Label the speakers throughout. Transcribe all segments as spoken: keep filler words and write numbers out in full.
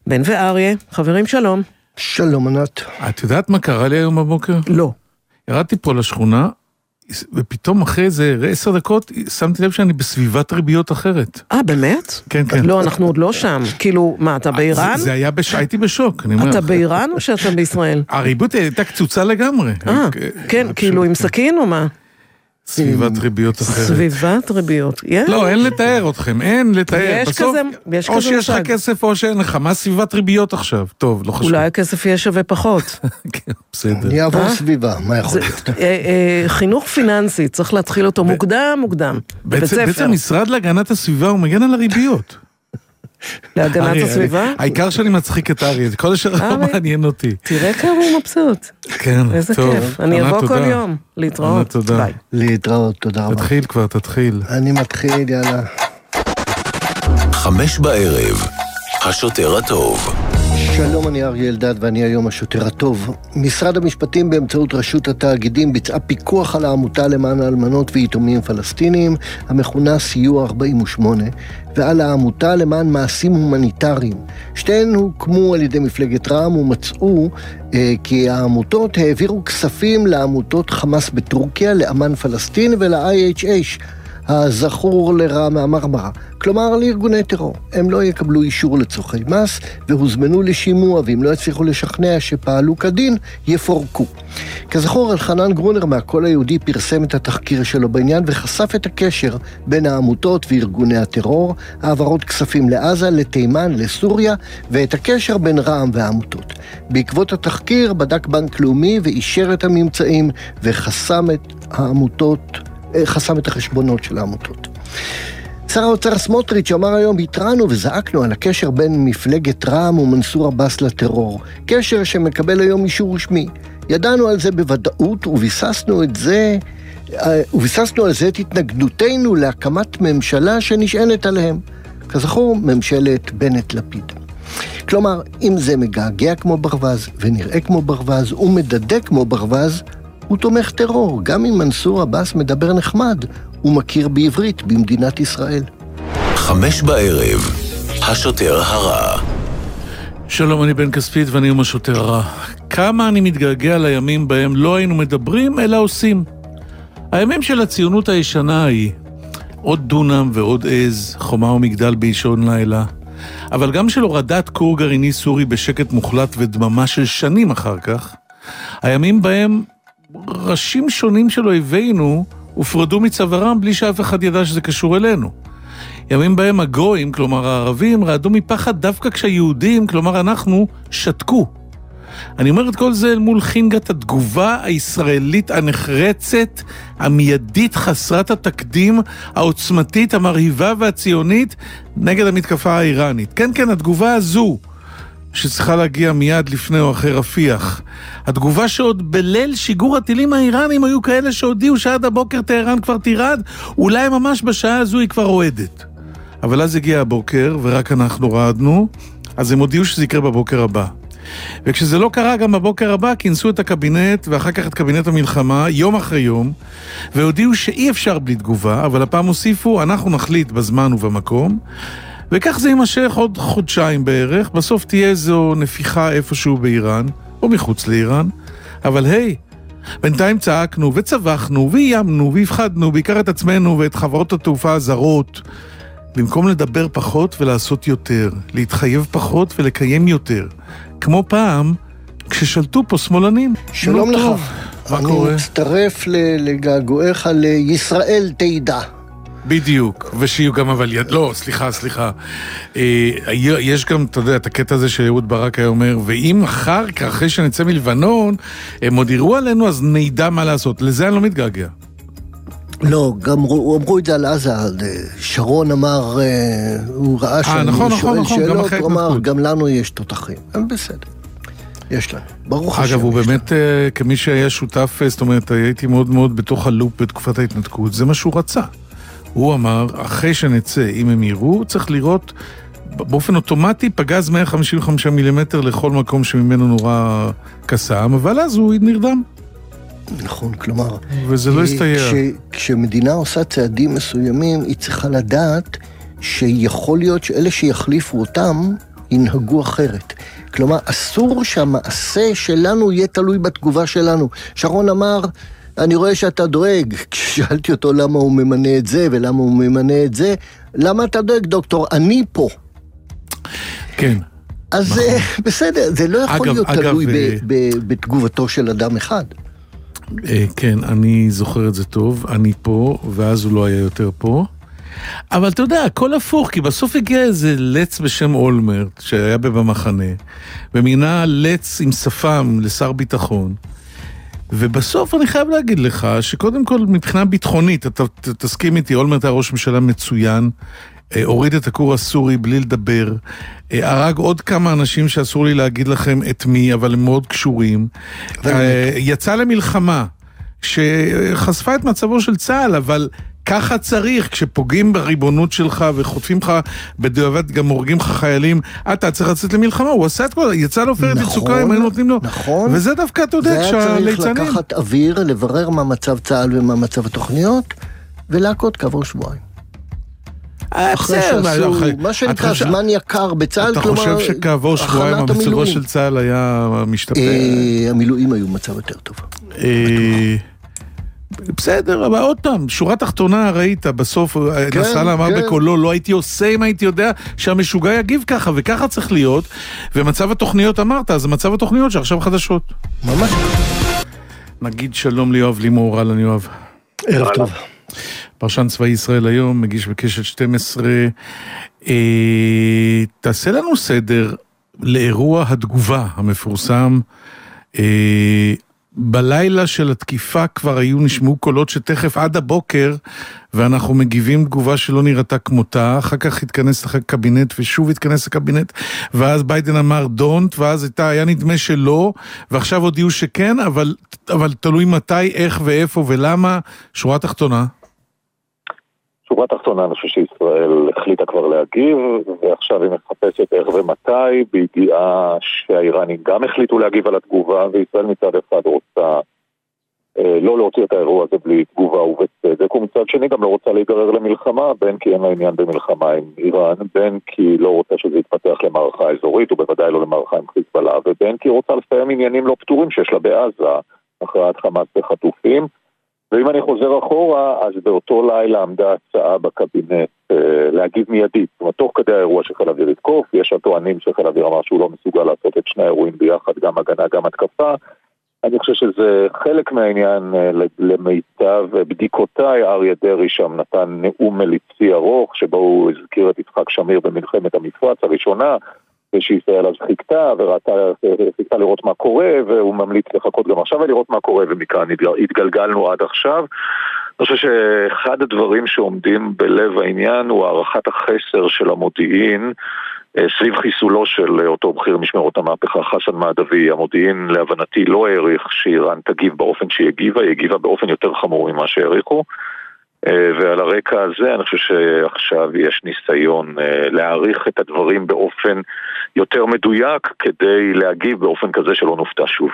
Speaker 1: בן ואריה, חברים שלום.
Speaker 2: שלום ענת.
Speaker 3: את יודעת מה קרה לי היום בבוקר?
Speaker 1: לא.
Speaker 3: ירדתי פה לשכונה, ופתאום אחרי איזה עשר דקות, שמתי לב שאני בסביבת ריביות אחרת.
Speaker 1: אה, באמת?
Speaker 3: כן, כן.
Speaker 1: לא, אנחנו עוד לא שם. כאילו, מה, אתה באיראן?
Speaker 3: זה, זה היה, בש... הייתי בשוק.
Speaker 1: אתה באיראן או שאתה בישראל?
Speaker 3: הריביות הייתה קצוצה לגמרי.
Speaker 1: אה, כן, כאילו עם סכין או מה?
Speaker 3: סביבת ריביות אחרת.
Speaker 1: סביבת ריביות.
Speaker 3: לא, אין לתאר אתכם, אין לתאר.
Speaker 1: יש כזה, יש כזה
Speaker 3: או שיש לך כסף או שאין לך. מה סביבת ריביות עכשיו? טוב, לא חשוב.
Speaker 1: אולי הכסף יהיה שווה פחות.
Speaker 3: כן, בסדר.
Speaker 2: אני אעבור סביבה, מה יכול להיות?
Speaker 1: חינוך פיננסי, צריך להתחיל אותו מוקדם, מוקדם.
Speaker 3: בעצם משרד להגנת הסביבה הוא מגן על הריביות.
Speaker 1: להגנת הסביבה?
Speaker 3: העיקר שאני מצחיק את אריה, כל אשר לא מעניין אותי.
Speaker 1: תראה כמה הוא מבסוט.
Speaker 3: כן, טוב.
Speaker 1: איזה כיף. אני אבוא כל יום. להתראות. ביי.
Speaker 2: להתראות, תודה רבה.
Speaker 3: תתחיל כבר, תתחיל.
Speaker 2: אני מתחיל, יאללה.
Speaker 4: חמש בערב, השוטר הטוב.
Speaker 2: שלום, אני אריה אלדד ואני היום השוטר הטוב. משרד המשפטים באמצעות רשות התאגידים ביצעה פיקוח על העמותה למען האלמנות ויתומים פלסטינים, המכונה סיוע ארבעים ושמונה, ועל העמותה למען מעשים הומניטריים. שתיהן הוקמו על ידי מפלגת רע"מ ומצאו אה, כי העמותות העבירו כספים לעמותות חמאס בטורקיה, לאמן פלסטין ול-איי אייץ' אייץ'. הזכור לרע מהמרמרה, כלומר לארגוני טרור. הם לא יקבלו אישור לצורכי מס והוזמנו לשימוע, ואם לא יצליחו לשכנע שפעלו כדין, יפורקו. כזכור, אלחנן גרונר מהקול היהודי פרסם את התחקיר שלו בעניין וחשף את הקשר בין העמותות וארגוני הטרור, העברות כספים לעזה, לתימן, לסוריה, ואת הקשר בין רע"מ והעמותות. בעקבות התחקיר בדק בנק לאומי ואישר את הממצאים וחסם את העמותות, חסם את החשבונות של העמותות. שר האוצר סמוטריץ' אמר היום, התרענו וזעקנו על הקשר בין מפלגת רע"מ ומנסור עבאס לטרור. קשר שמקבל היום אישור רשמי. ידענו על זה בוודאות וביססנו את זה, וביססנו על זה את התנגדותנו להקמת ממשלה שנשענת עליהם. כזכור, ממשלת בנט-לפיד. כלומר, אם זה מגעגע כמו ברווז ונראה כמו ברווז ומדדה כמו ברווז, הוא תומך טרור. גם אם מנסור עבאס מדבר נחמד, הוא מכיר בעברית במדינת ישראל.
Speaker 4: חמש בערב, השוטר הרע.
Speaker 3: שלום, אני בן כספית ואני עם השוטר הרע. כמה אני מתגעגע לימים בהם לא היינו מדברים, אלא עושים. הימים של הציונות הישנה היא עוד דונם ועוד עז, חומה ומגדל באישון לילה. אבל גם של הורדת כור גרעיני סורי בשקט מוחלט ודממה של שנים אחר כך. הימים בהם ראשים שונים של אויבינו הופרדו מצווארם בלי שאף אחד ידע שזה קשור אלינו. ימים בהם הגויים, כלומר הערבים, רעדו מפחד דווקא כשהיהודים, כלומר אנחנו, שתקו. אני אומר את כל זה אל מול חינגת התגובה הישראלית הנחרצת, המיידית חסרת התקדים, העוצמתית, המרהיבה והציונית נגד המתקפה האיראנית. כן, כן, התגובה הזו שצריכה להגיע מיד לפני או אחרי רפיח. התגובה שעוד בליל שיגור הטילים האיראנים היו כאלה שהודיעו שעד הבוקר טהרן כבר תירד, אולי ממש בשעה הזו היא כבר רועדת. אבל אז הגיע הבוקר ורק אנחנו רעדנו, אז הם הודיעו שזה יקרה בבוקר הבא. וכשזה לא קרה גם בבוקר הבא, כינסו את הקבינט ואחר כך את קבינט המלחמה יום אחרי יום, והודיעו שאי אפשר בלי תגובה, אבל הפעם הוסיפו, אנחנו נחליט בזמן ובמקום, וכך זה יימשך עוד חודשיים בערך, בסוף תהיה איזו נפיחה איפשהו באיראן, או מחוץ לאיראן, אבל היי, בינתיים צעקנו וצווחנו ואיימנו והפחדנו בעיקר את עצמנו ואת חברות התעופה הזרות, במקום לדבר פחות ולעשות יותר, להתחייב פחות ולקיים יותר, כמו פעם כששלטו פה שמאלנים.
Speaker 2: שלום לך,
Speaker 3: מה קורה?
Speaker 2: אני מצטרף לגעגועיך לישראל תידע.
Speaker 3: בדיוק, ושיהיו גם אבל יד... לא, סליחה, סליחה. אה, יש גם, אתה יודע, את הקטע הזה שאהוד ברק היה אומר, ואם אחר כך, אחרי שנצא מלבנון, הם עוד יראו עלינו, אז נדע מה לעשות. לזה אני לא מתגעגע.
Speaker 2: לא, גם אמרו את זה על עזה, שרון אמר, הוא ראה שאני שואל שאלות, הוא אמר, גם לנו יש תותחים. הם בסדר, יש לנו. ברוך השם.
Speaker 3: אגב, הוא באמת, כמי שהיה שותף, זאת אומרת, הייתי מאוד מאוד בתוך הלופ בתקופת ההתנתקות, זה מה שהוא רצה. הוא אמר, אחרי שנצא, אם הם יראו, צריך לראות באופן אוטומטי פגז מאה חמישים וחמישה מילימטר לכל מקום שממנו נורא קסם, אבל אז הוא נרדם.
Speaker 2: נכון, כלומר,
Speaker 3: וזה לא הסתייע.
Speaker 2: כש, כשמדינה עושה צעדים מסוימים, היא צריכה לדעת שיכול להיות שאלה שיחליפו אותם, ינהגו אחרת. כלומר, אסור שהמעשה שלנו יהיה תלוי בתגובה שלנו. שרון אמר, אני רואה שאתה דואג, כששאלתי אותו למה הוא ממנה את זה ולמה הוא ממנה את זה, למה אתה דואג, דוקטור? אני פה.
Speaker 3: כן.
Speaker 2: אז נכון. בסדר, זה לא יכול
Speaker 3: אגב,
Speaker 2: להיות
Speaker 3: אגב,
Speaker 2: תלוי
Speaker 3: ו...
Speaker 2: ב- ב- בתגובתו של אדם אחד.
Speaker 3: כן, אני זוכר את זה טוב, אני פה, ואז הוא לא היה יותר פה. אבל אתה יודע, הכל הפוך, כי בסוף הגיע איזה לץ בשם אולמרט, שהיה במחנה, ומינה לץ עם שפם לשר ביטחון. ובסוף אני חייב להגיד לך, שקודם כל מבחינה ביטחונית, אתה תסכים איתי, אולמרט היה ראש ממשלה מצוין, הוריד את הכור הסורי בלי לדבר, הרג עוד כמה אנשים שאסור לי להגיד לכם את מי, אבל הם מאוד קשורים, יצא למלחמה, שחשפה את מצבו של צה"ל, אבל ככה צריך, כשפוגעים בריבונות שלך וחוטפים לך בדיעבד, גם הורגים לך חיילים, אתה צריך לצאת למלחמה, הוא עשה את כל, יצא לעופרת יצוקה, אם היו נותנים לו,
Speaker 2: נכון,
Speaker 3: וזה דווקא, אתה יודע, כשהליצנים...
Speaker 2: זה היה צריך לקחת אוויר, לברר מה מצב צה"ל ומה מצב התוכניות, ולהקות כעבור שבועיים. אחרי שעשו, מה שנקרא זמן יקר בצה"ל,
Speaker 3: אתה חושב שכעבור שבועיים המצבו של צה"ל היה משתפר?
Speaker 2: המילואים היו מצב יותר טוב.
Speaker 3: בסדר, אבל עוד פעם, שורה תחתונה ראית, בסוף נסראללה אמר בקולו, לא הייתי עושה אם הייתי יודע שהמשוגע יגיב ככה, וככה צריך להיות, ומצב התוכניות אמרת, אז מצב התוכניות שעכשיו חדשות.
Speaker 2: ממש.
Speaker 3: נגיד שלום ליואב לימור, אהלן יואב.
Speaker 2: ערב טוב.
Speaker 3: פרשן צבאי ישראל היום, מגיש בקשת שתים עשרה, אה, תעשה לנו סדר לאירוע התגובה המפורסם, אה, בלילה של התקיפה כבר היו נשמעו קולות שתכף עד הבוקר, ואנחנו מגיבים תגובה שלא נראתה כמותה, אחר כך התכנס לך קבינט ושוב התכנס לקבינט, ואז ביידן אמר דונט, ואז הייתה, היה נדמה שלא, ועכשיו הודיעו שכן, אבל, אבל תלוי מתי, איך ואיפה ולמה, שורה תחתונה.
Speaker 5: שורה תחתונה, אני חושב שישראל החליטה כבר להגיב, ועכשיו היא מחפשת איך ומתי, בידיעה שהאיראנים גם החליטו להגיב על התגובה, וישראל מצד אחד רוצה אה, לא להוציא את האירוע הזה בלי תגובה ובצדק, ומצד שני גם לא רוצה להיגרר למלחמה, בין כי אין לה עניין במלחמה עם איראן, בין כי לא רוצה שזה יתפתח למערכה אזורית, ובוודאי לא למערכה עם חיזבאללה, ובין כי רוצה לסיים עניינים לא פתורים שיש לה בעזה, הכרעת חמאס וחטופים. ואם אני חוזר אחורה, אז באותו לילה עמדה הצעה בקבינט אה, להגיב מיידית. זאת אומרת, תוך כדי האירוע שחיל אוויר יתקוף, יש הטוענים שחיל אוויר אמר שהוא לא מסוגל לעשות את שני האירועים ביחד, גם הגנה, גם התקפה. אני חושב שזה חלק מהעניין אה, למיטב בדיקותיי. אריה דרעי שם נתן נאום מליצי ארוך, שבו הוא הזכיר את יצחק שמיר במלחמת המפרץ הראשונה, ושישראל אז חיכתה, וראתה, חיכתה לראות מה קורה, והוא ממליץ לחכות גם עכשיו ולראות מה קורה, ומכאן התגלגלנו עד עכשיו. אני חושב שאחד הדברים שעומדים בלב העניין הוא הערכת החסר של המודיעין, סביב חיסולו של אותו בכיר משמרות המהפכה חסן מעדבי. המודיעין להבנתי לא העריך שאיראן תגיב באופן שהיא הגיבה, היא הגיבה באופן יותר חמור ממה שהעריכו, ועל הרקע הזה אני חושב שעכשיו יש ניסיון להעריך את הדברים באופן יותר מדויק כדי להגיב באופן כזה שלא נופתע שוב.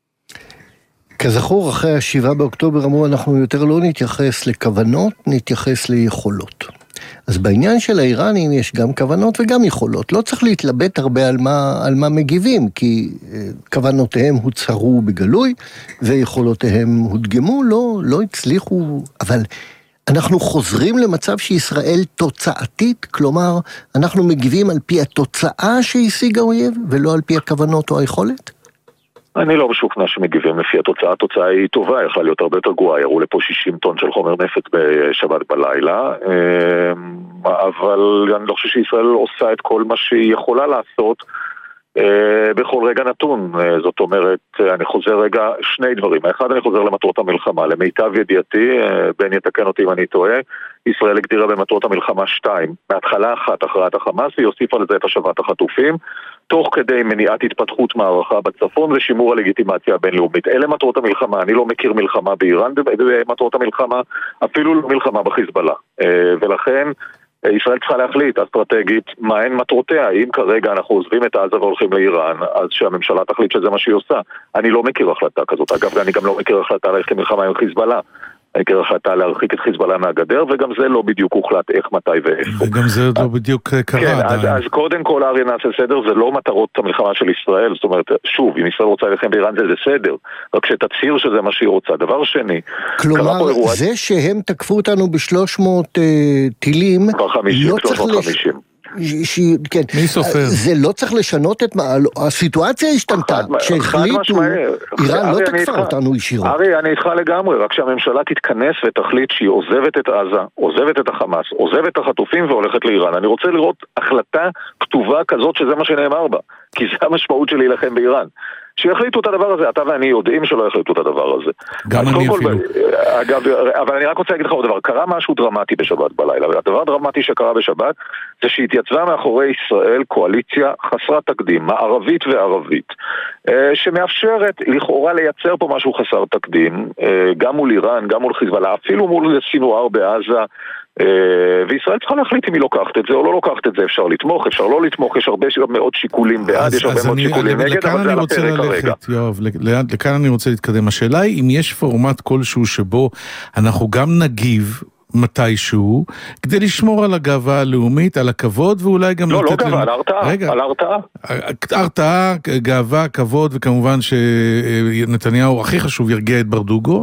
Speaker 2: כזכור, אחרי השבעה באוקטובר אמרו אנחנו יותר לא נתייחס לכוונות, נתייחס ליכולות. אז בעניין של האיראנים יש גם כוונות וגם יכולות. לא צריך להתלבט הרבה על מה, על מה מגיבים, כי כוונותיהם הוצהרו בגלוי ויכולותיהם הודגמו, לא, לא הצליחו, אבל אנחנו חוזרים למצב שישראל תוצאתית, כלומר, אנחנו מגיבים על פי התוצאה שהשיג האויב, ולא על פי הכוונות או היכולת?
Speaker 5: אני לא משוכנע שמגיבים לפי התוצאה. התוצאה היא טובה, יכולה להיות הרבה יותר גרועה. יראו לפה שישים טון של חומר נפץ בשבת בלילה, אבל אני לא חושב שישראל עושה את כל מה שהיא יכולה לעשות בכל רגע נתון. זאת אומרת, אני חוזר רגע שני דברים. האחד, אני חוזר למטרות המלחמה. למיטב ידיעתי, בן יתקן אותי אם אני טועה, ישראל הגדירה במטרות המלחמה שתיים. מההתחלה אחת, הכרעת החמאס, היא הוסיפה לזה את השבת החטופים, תוך כדי מניעת התפתחות מערכה בצפון ושימור הלגיטימציה הבינלאומית. אלה מטרות המלחמה. אני לא מכיר מלחמה באיראן במטרות המלחמה, אפילו לא מלחמה בחיזבאללה. ולכן ישראל צריכה להחליט אסטרטגית מה הן מטרותיה. אם כרגע אנחנו עוזבים את עזה והולכים לאיראן, אז שהממשלה תחליט שזה מה שהיא עושה. אני לא מכיר החלטה כזאת. אגב, אני גם לא מכיר החלטה ללכת למלחמה עם חיזבאללה. העיקר החלטה להרחיק את חיזבאללה מהגדר, וגם זה לא בדיוק הוחלט איך, מתי ואיפה.
Speaker 3: וגם זה לא בדיוק קרה.
Speaker 5: כן, אז, אז קודם כל, אריה, נעשה סדר, זה לא מטרות המלחמה של ישראל, זאת אומרת, שוב, אם ישראל רוצה להילחם באיראן זה בסדר, רק שתצהיר שזה מה שהיא רוצה. דבר שני,
Speaker 2: כלומר, זה שהם תקפו אותנו ב-שלוש מאות uh, טילים,
Speaker 5: כבר חמישים, שלוש מאות וחמישים.
Speaker 2: ש... כן.
Speaker 3: מי סופר?
Speaker 2: זה לא צריך לשנות את מה... הסיטואציה השתנתה, כשהחליטו, איראן לא תקפה אותנו ישירות.
Speaker 5: ארי, אני איתך לגמרי, רק שהממשלה תתכנס ותחליט שהיא עוזבת את עזה, עוזבת את החמאס, עוזבת את החטופים והולכת לאיראן. אני רוצה לראות החלטה כתובה כזאת שזה מה שנאמר בה, כי זה המשמעות של להילחם באיראן. שיחליטו את הדבר הזה, אתה ואני יודעים שלא יחליטו את הדבר הזה.
Speaker 3: גם אני אפילו.
Speaker 5: אגב, אבל אני רק רוצה להגיד לך עוד דבר, קרה משהו דרמטי בשבת בלילה, והדבר הדרמטי שקרה בשבת, זה שהתייצבה מאחורי ישראל קואליציה חסרת תקדים, מערבית וערבית, שמאפשרת לכאורה לייצר פה משהו חסר תקדים, גם מול איראן, גם מול חיזבאללה, אפילו מול סינואר בעזה, וישראל צריכה להחליט אם היא לוקחת את זה או לא לוקחת את זה. אפשר לתמוך, אפשר לא לתמוך, יש הרבה מאוד שיקולים בעד, יש הרבה מאוד שיקולים נגד, אבל זה על הפרק הרגע.
Speaker 3: יואב, לכאן אני רוצה להתקדם. השאלה היא אם יש פורמט כלשהו שבו אנחנו גם נגיב מתישהו, כדי לשמור על הגאווה הלאומית, על הכבוד, ואולי גם...
Speaker 5: לא, לא גאווה, על הרתעה. על הרתעה.
Speaker 3: הרתעה, גאווה, כבוד, וכמובן שנתניהו הכי חשוב ירגיע את ברדוגו,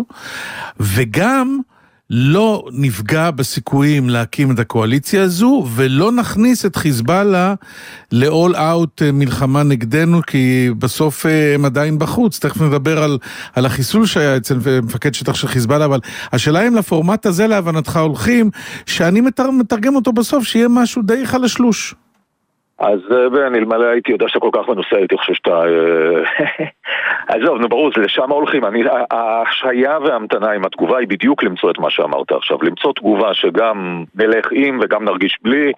Speaker 3: וגם לא נפגע בסיכויים להקים את הקואליציה הזו, ולא נכניס את חיזבאללה ל-all out מלחמה נגדנו, כי בסוף הם עדיין בחוץ. תכף נדבר על, על החיסול שהיה אצל מפקד שטח של חיזבאללה, אבל השאלה אם לפורמט הזה להבנתך הולכים, שאני מתרגם אותו בסוף, שיהיה משהו די חלשלוש.
Speaker 5: אז אני אלמלא הייתי יודע שאתה כל כך מנוסה, הייתי חושב שאתה... עזוב, נו ברור, לשם הולכים. ההשהיה וההמתנה עם התגובה היא בדיוק למצוא את מה שאמרת עכשיו. למצוא תגובה שגם נלך עם וגם נרגיש בלי,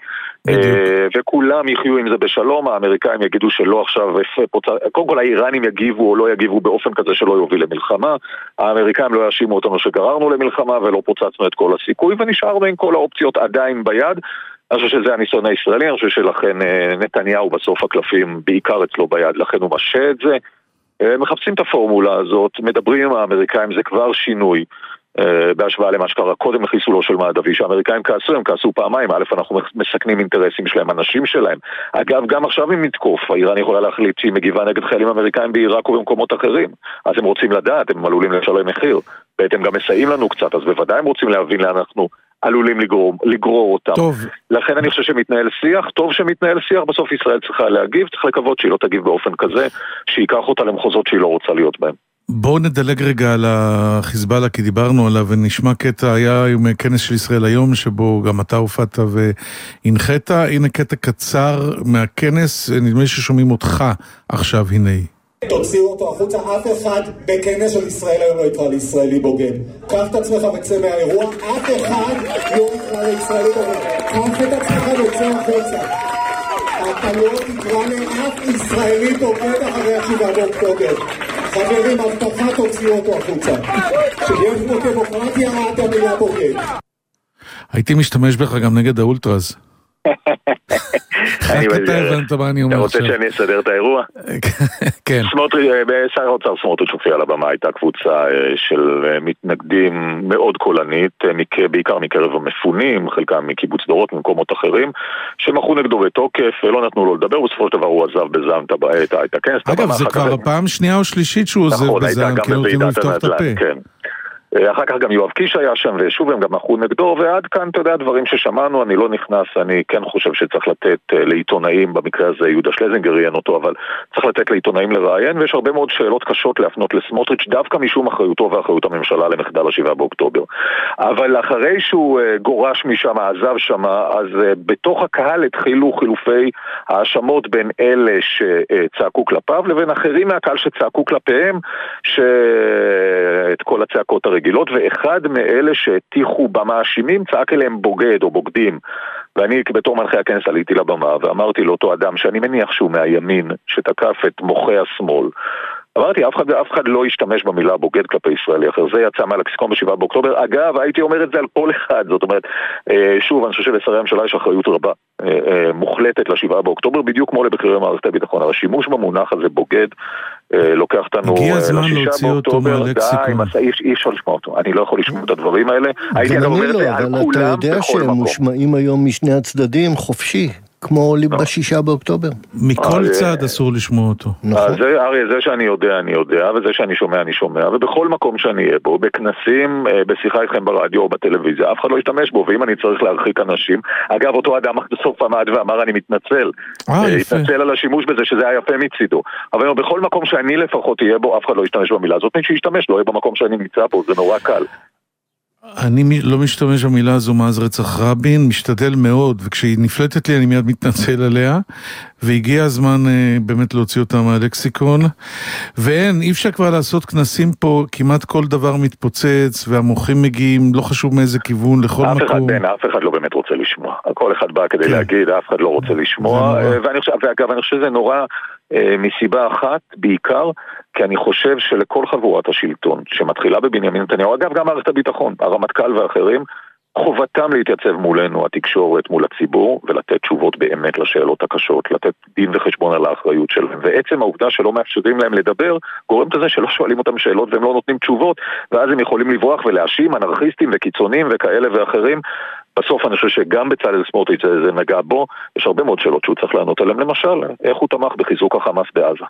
Speaker 5: וכולם יחיו עם זה בשלום. האמריקאים יגידו שלא עכשיו, קודם כל האיראנים יגיבו או לא יגיבו באופן כזה שלא יוביל למלחמה. האמריקאים לא יאשימו אותנו שגררנו למלחמה ולא פוצצנו את כל הסיכוי, ונשארנו עם כל האופציות עדיין ביד. אני חושב שזה הניסיון הישראלי, אני חושב שלכן נתניהו בסוף הקלפים בעיקר אצלו ביד, לכן הוא משה את זה. מחפשים את הפורמולה הזאת, מדברים עם האמריקאים, זה כבר שינוי בהשוואה למה שקרה קודם לחיסולו של מעדבי, שהאמריקאים כעסו, הם כעסו פעמיים, א' אנחנו מסכנים אינטרסים שלהם, אנשים שלהם. אגב, גם עכשיו אם נתקוף, האיראן יכולה להחליט שהיא מגיבה נגד חיילים אמריקאים בעיראק ובמקומות אחרים, אז הם רוצים לדעת, הם עלולים לשלם מחיר, ואתם גם מסייעים לנו קצת, אז בוודאי הם רוצים להבין לאן אנחנו עלולים לגרור, לגרור אותם.
Speaker 3: טוב.
Speaker 5: לכן אני חושב שמתנהל שיח, טוב שמתנהל שיח, בסוף ישראל צריכה להגיב, צריך לקוות שהיא לא תגיב באופן כזה, שיקח אותה למחוזות שהיא לא רוצה להיות בהם.
Speaker 3: בואו נדלג רגע על החיזבאללה, כי דיברנו עליו, ונשמע קטע, היה עם כנס של ישראל היום, שבו גם אתה הופעת והנחית. הנה קטע קצר מהכנס, נדמה לי ששומעים אותך עכשיו, הנה.
Speaker 6: תוציאו אותו החוצה, אף אחד בכנס של ישראל היום לא יקרא לישראלי בוגד. קח את עצמך וצא מהאירוע, אף אחד לא יקרא לישראלי בוגד. קח את עצמך וצא החוצה. אתה לא תקרא לאף ישראלי בוגד אחרי השבעה באוקטובר. חברים, הבטחה תוציאו אותו החוצה. שיש פה דמוקרטיה, את המילה בוגד.
Speaker 3: הייתי משתמש בך גם נגד האולטרז. רק אתה הבנת מה אני אומר
Speaker 5: עכשיו. אתה רוצה שאני אסדר את האירוע?
Speaker 3: כן.
Speaker 5: שר האוצר סמוטריץ' הופיע על הבמה, הייתה קבוצה של מתנגדים מאוד קולנית, בעיקר מקרב המפונים, חלקם מקיבוץ דורות, ממקומות אחרים, שמחו נגדו בתוקף, ולא נתנו לו לדבר, בסופו של דבר הוא עזב בזעם את הכנס.
Speaker 3: אגב, זה כבר הפעם שנייה או שלישית שהוא עוזב בזעם, כי נותנים לו לפתוח את הפה.
Speaker 5: כן. אחר כך גם יואב קיש היה שם, ושוב הם גם מחו נגדו, ועד כאן, אתה יודע, דברים ששמענו, אני לא נכנס, אני כן חושב שצריך לתת לעיתונאים, במקרה הזה יהודה שלזינגר ראיין אותו, אבל צריך לתת לעיתונאים לראיין, ויש הרבה מאוד שאלות קשות להפנות לסמוטריץ' דווקא משום אחריותו ואחריות הממשלה למחדל השבעה באוקטובר. אבל אחרי שהוא גורש משם, עזב שם, אז בתוך הקהל התחילו חילופי האשמות בין אלה שצעקו כלפיו, לבין אחרים מהקהל שצעקו כלפיהם, שאת כל הצעקות רגילות, ואחד מאלה שהטיחו במאשימים צעק אליהם בוגד או בוגדים, ואני בתור מנחי הכנס עליתי לבמה ואמרתי לאותו אדם שאני מניח שהוא מהימין שתקף את מוחי השמאל, אמרתי, אף אחד, אף אחד לא ישתמש במילה בוגד כלפי ישראלי אחר, זה יצא מהלקסיקון בשבעה באוקטובר, אגב, הייתי אומר את זה על כל אחד, זאת אומרת, שוב, אני חושב שלשרי הממשלה יש אחריות רבה, מוחלטת לשבעה באוקטובר, בדיוק כמו לבכירי מערכת הביטחון, השימוש במונח הזה בוגד, לוקח אותנו לשישה באוקטובר, די, אי אפשר לשמוע אותו, אני לא יכול לשמוע את הדברים האלה, הייתי אגב אומר את זה על כולם בכל מקום.
Speaker 2: אבל אתה יודע שהם מושמעים היום משני הצדדים חופשי, כמו בשישה באוקטובר.
Speaker 3: מכל צד אסור לשמוע אותו.
Speaker 5: זה, אריה, זה שאני יודע, אני יודע, וזה שאני שומע, אני שומע, ובכל מקום שאני אהיה בו, בכנסים, בשיחה איתכם ברדיו או בטלוויזיה, אף אחד לא ישתמש בו, ואם אני צריך להרחיק אנשים, אגב, אותו אדם בסוף עמד ואמר, אני מתנצל. התנצל על השימוש בזה, שזה היה יפה מצידו. אבל בכל מקום שאני לפחות אהיה בו, אף אחד לא ישתמש במילה הזאת, מי שישתמש לא יהיה במקום שאני נמצא בו, זה נורא קל.
Speaker 3: אני לא משתמש במילה הזו מאז רצח רבין, משתדל מאוד, וכשהיא נפלטת לי אני מיד מתנצל עליה, והגיע הזמן אה, באמת להוציא אותה מהלקסיקון, ואין, אי אפשר כבר לעשות כנסים פה, כמעט כל דבר מתפוצץ, והמוחים מגיעים, לא חשוב מאיזה כיוון, לכל
Speaker 5: אף
Speaker 3: מקום.
Speaker 5: אחד בין, אף אחד לא באמת רוצה לשמוע, כל אחד בא כדי כן. להגיד, אף אחד לא רוצה לשמוע, ואני חושב, ואגב, אני חושב שזה נורא, אה, מסיבה אחת, בעיקר, כי אני חושב שלכל חבורת השלטון שמתחילה בבנימין נתניהו, אגב גם מערכת הביטחון, הרמטכ"ל ואחרים, חובתם להתייצב מולנו, התקשורת, מול הציבור, ולתת תשובות באמת לשאלות הקשות, לתת דין וחשבון על האחריות שלהם. ועצם העובדה שלא מאפשרים להם לדבר, גורמת לזה שלא שואלים אותם שאלות והם לא נותנים תשובות, ואז הם יכולים לברוח ולהאשים אנרכיסטים וקיצונים וכאלה ואחרים. בסוף אני חושב שגם בצלאל סמוטריץ' זה נגע בו, יש הרבה מאוד שאלות שהוא צריך לענות עליהם, למשל, איך הוא תמך בחיזוק החמאס בעזה.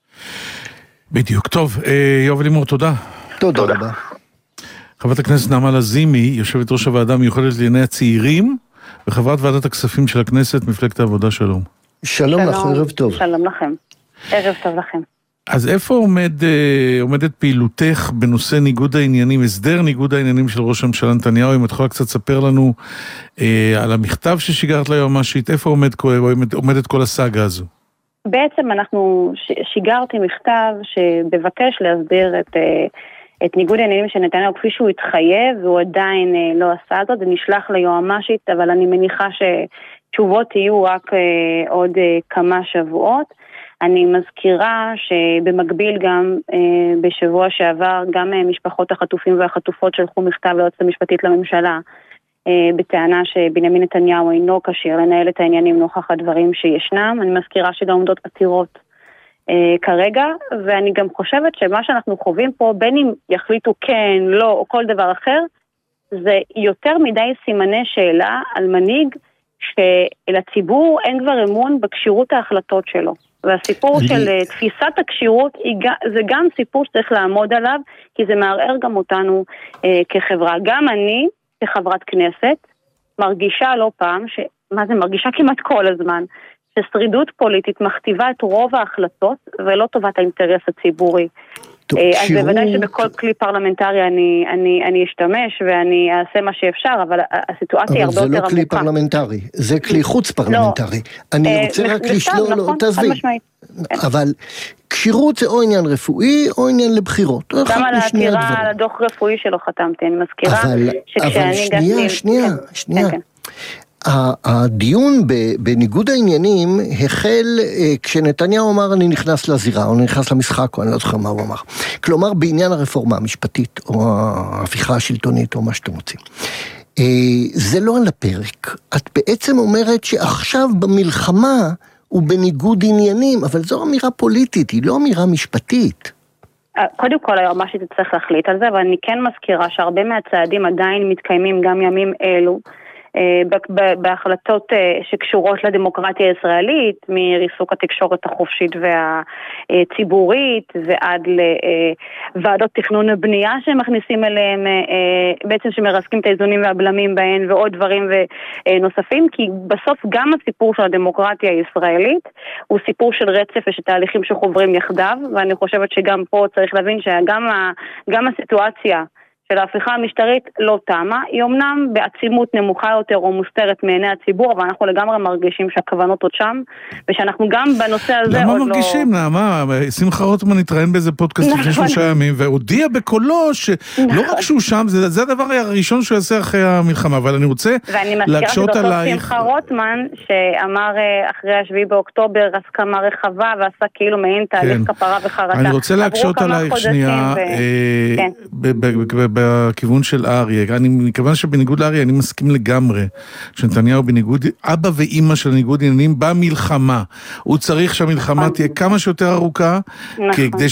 Speaker 3: בדיוק. טוב, יובל לימור, תודה.
Speaker 2: תודה רבה.
Speaker 3: חברת הכנסת נעמה לזימי, יושבת ראש הוועדה המיוחדת לענייני הצעירים, וחברת ועדת הכספים של הכנסת, מפלגת העבודה, שלום.
Speaker 2: שלום לך, ערב טוב.
Speaker 7: שלום לכם. ערב טוב לכם.
Speaker 3: אז איפה עומד, עומדת פעילותך בנושא ניגוד העניינים, הסדר ניגוד העניינים של ראש הממשלה נתניהו? אם את יכולה קצת ספר לנו אה, על המכתב ששיגרת ליועמ"שית, איפה עומד, עומד, עומדת כל הסאגה הזו?
Speaker 7: בעצם אנחנו שיגרתי מכתב שבבקש להסביר את, את ניגוד העניינים של נתניהו כפי שהוא התחייב, והוא עדיין לא עשה זאת, זה נשלח ליועמ"שית, אבל אני מניחה שתשובות יהיו רק עוד כמה שבועות. אני מזכירה שבמקביל גם בשבוע שעבר, גם משפחות החטופים והחטופות שלחו מכתב ליועצת המשפטית לממשלה, בטענה שבנימין נתניהו אינו כשיר לנהל את העניינים נוכח הדברים שישנם. אני מזכירה שגם עומדות עתירות אה, כרגע, ואני גם חושבת שמה שאנחנו חווים פה, בין אם יחליטו כן, לא, או כל דבר אחר, זה יותר מדי סימני שאלה על מנהיג שלציבור אין כבר אמון בקשירות ההחלטות שלו. והסיפור אני... של תפיסת הקשירות זה גם סיפור שצריך לעמוד עליו, כי זה מערער גם אותנו אה, כחברה. גם אני כחברת כנסת, מרגישה לא פעם, ש... מה זה מרגישה כמעט כל הזמן, ששרידות פוליטית מכתיבה את רוב ההחלטות, ולא טובת האינטרס הציבורי. אז בוודאי שבכל כלי פרלמנטרי אני, אני, אני אשתמש, ואני אעשה מה שאפשר, אבל הסיטואציה היא הרבה יותר עמוקה.
Speaker 2: אבל זה לא כלי פרלמנטרי, זה כלי חוץ פרלמנטרי. אני רוצה רק לשלול, לא, תעזבי. אבל קשירות זה או עניין רפואי או עניין לבחירות.
Speaker 7: גם על העתירה, על הדוח רפואי שלו חתמתי, אני מזכירה שכשאני הגעתי...
Speaker 2: אבל שנייה, שנייה, שנייה. הדיון בניגוד העניינים החל כשנתניהו אמר אני נכנס לזירה, או נכנס למשחק, או אני לא זוכר מה הוא אמר. כלומר, בעניין הרפורמה המשפטית, או ההפיכה השלטונית, או מה שאתם רוצים. זה לא על הפרק. את בעצם אומרת שעכשיו במלחמה הוא בניגוד עניינים, אבל זו אמירה פוליטית, היא לא אמירה משפטית.
Speaker 7: קודם כל, היועמ"שית תצטרך להחליט על זה, אבל אני כן מזכירה שהרבה מהצעדים עדיין מתקיימים גם ימים אלו, בהחלטות שקשורות לדמוקרטיה הישראלית, מריסוק התקשורת החופשית והציבורית ועד לוועדות תכנון ובנייה שמכניסים אליהם, בעצם שמרסקים את האיזונים והבלמים בהן ועוד דברים נוספים, כי בסוף גם הסיפור של הדמוקרטיה הישראלית הוא סיפור של רצף ושל תהליכים שחוברים יחדיו, ואני חושבת שגם פה צריך להבין שגם גם הסיטואציה של ההפיכה המשטרית לא תמה, היא אמנם בעצימות נמוכה יותר או מוסתרת מעיני הציבור, אבל אנחנו לגמרי מרגישים שהכוונות עוד שם, ושאנחנו גם בנושא הזה עוד לא...
Speaker 3: למה מרגישים, נעמה? שמחה רוטמן התראיין באיזה פודקאסט לפני שלושה ימים, והודיע בקולו שלא רק שהוא שם, זה הדבר הראשון שהוא יעשה אחרי המלחמה, אבל אני רוצה להקשות עלייך...
Speaker 7: ואני מזכירה שמחה רוטמן, שאמר אחרי השביעי באוקטובר, הסכמה רחבה, ועשה כאילו מעין תהליך כפרה וחרטה.
Speaker 3: אני רוצה להקשות עלייך שנייה, בכיוון של אריה. אני מכיוון שבניגוד לאריה אני מסכים לגמרי שנתניהו בניגוד, אבא ואימא של ניגוד עניינים במלחמה. הוא צריך שהמלחמה תהיה כמה שיותר ארוכה, כדי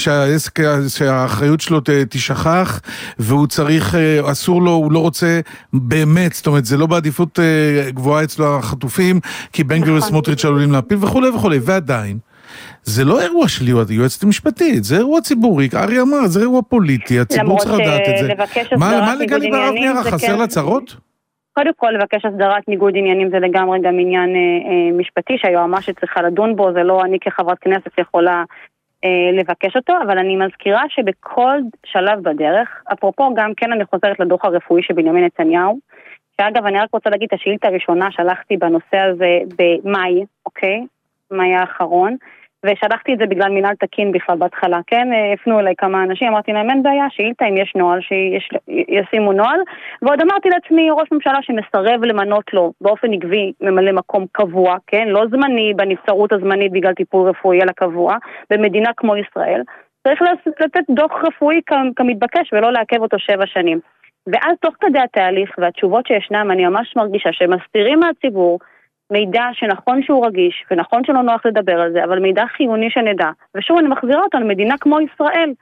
Speaker 3: שהאחריות שלו תשכח, והוא צריך, אסור לו, הוא לא רוצה באמת, זאת אומרת, זה לא בעדיפות גבוהה אצלו החטופים, כי בן גביר וסמוטריץ' עלולים להפיל וכו' וכו'. ועדיין, זה לא אירוע שלי, יועצת המשפטית, זה אירוע ציבורי, אריה אמר, זה אירוע פוליטי, הציבור צריך לדעת את זה. מה לגלי ברב מיארה, חסר לצרות?
Speaker 7: קודם כל, לבקש הסדרת ניגוד עניינים זה לגמרי גם עניין אה, משפטי, שהיועמ"שית צריכה לדון בו, זה לא אני כחברת כנסת יכולה אה, לבקש אותו, אבל אני מזכירה שבכל שלב בדרך, אפרופו גם כן אני חוזרת לדוח הרפואי של בנימין נתניהו, שאגב אני רק רוצה להגיד, השאילתה הראשונה שלחתי בנושא הזה במאי, אוקיי? מאי האחרון, ושלחתי את זה בגלל מינהל תקין בכלל בהתחלה, כן? הפנו אליי כמה אנשים, אמרתי להם, אין בעיה, שאילתה אם יש נוהל, שישימו נוהל, ועוד אמרתי לעצמי, ראש ממשלה שמסרב למנות לו באופן עקבי ממלא מקום קבוע, כן? לא זמני, בנבצרות הזמנית בגלל טיפול רפואי, אלא קבוע, במדינה כמו ישראל, צריך לתת דוח רפואי כמתבקש ולא לעכב אותו שבע שנים. ואז תוך כדי התהליך והתשובות שישנם, אני ממש מרגישה שמסתירים מהציבור מידע שנכון שהוא רגיש, ונכון שלא נוח לדבר על זה, אבל מידע חיוני שנדע. ושוב, אני מחזירה אותו למדינה כמו ישראל,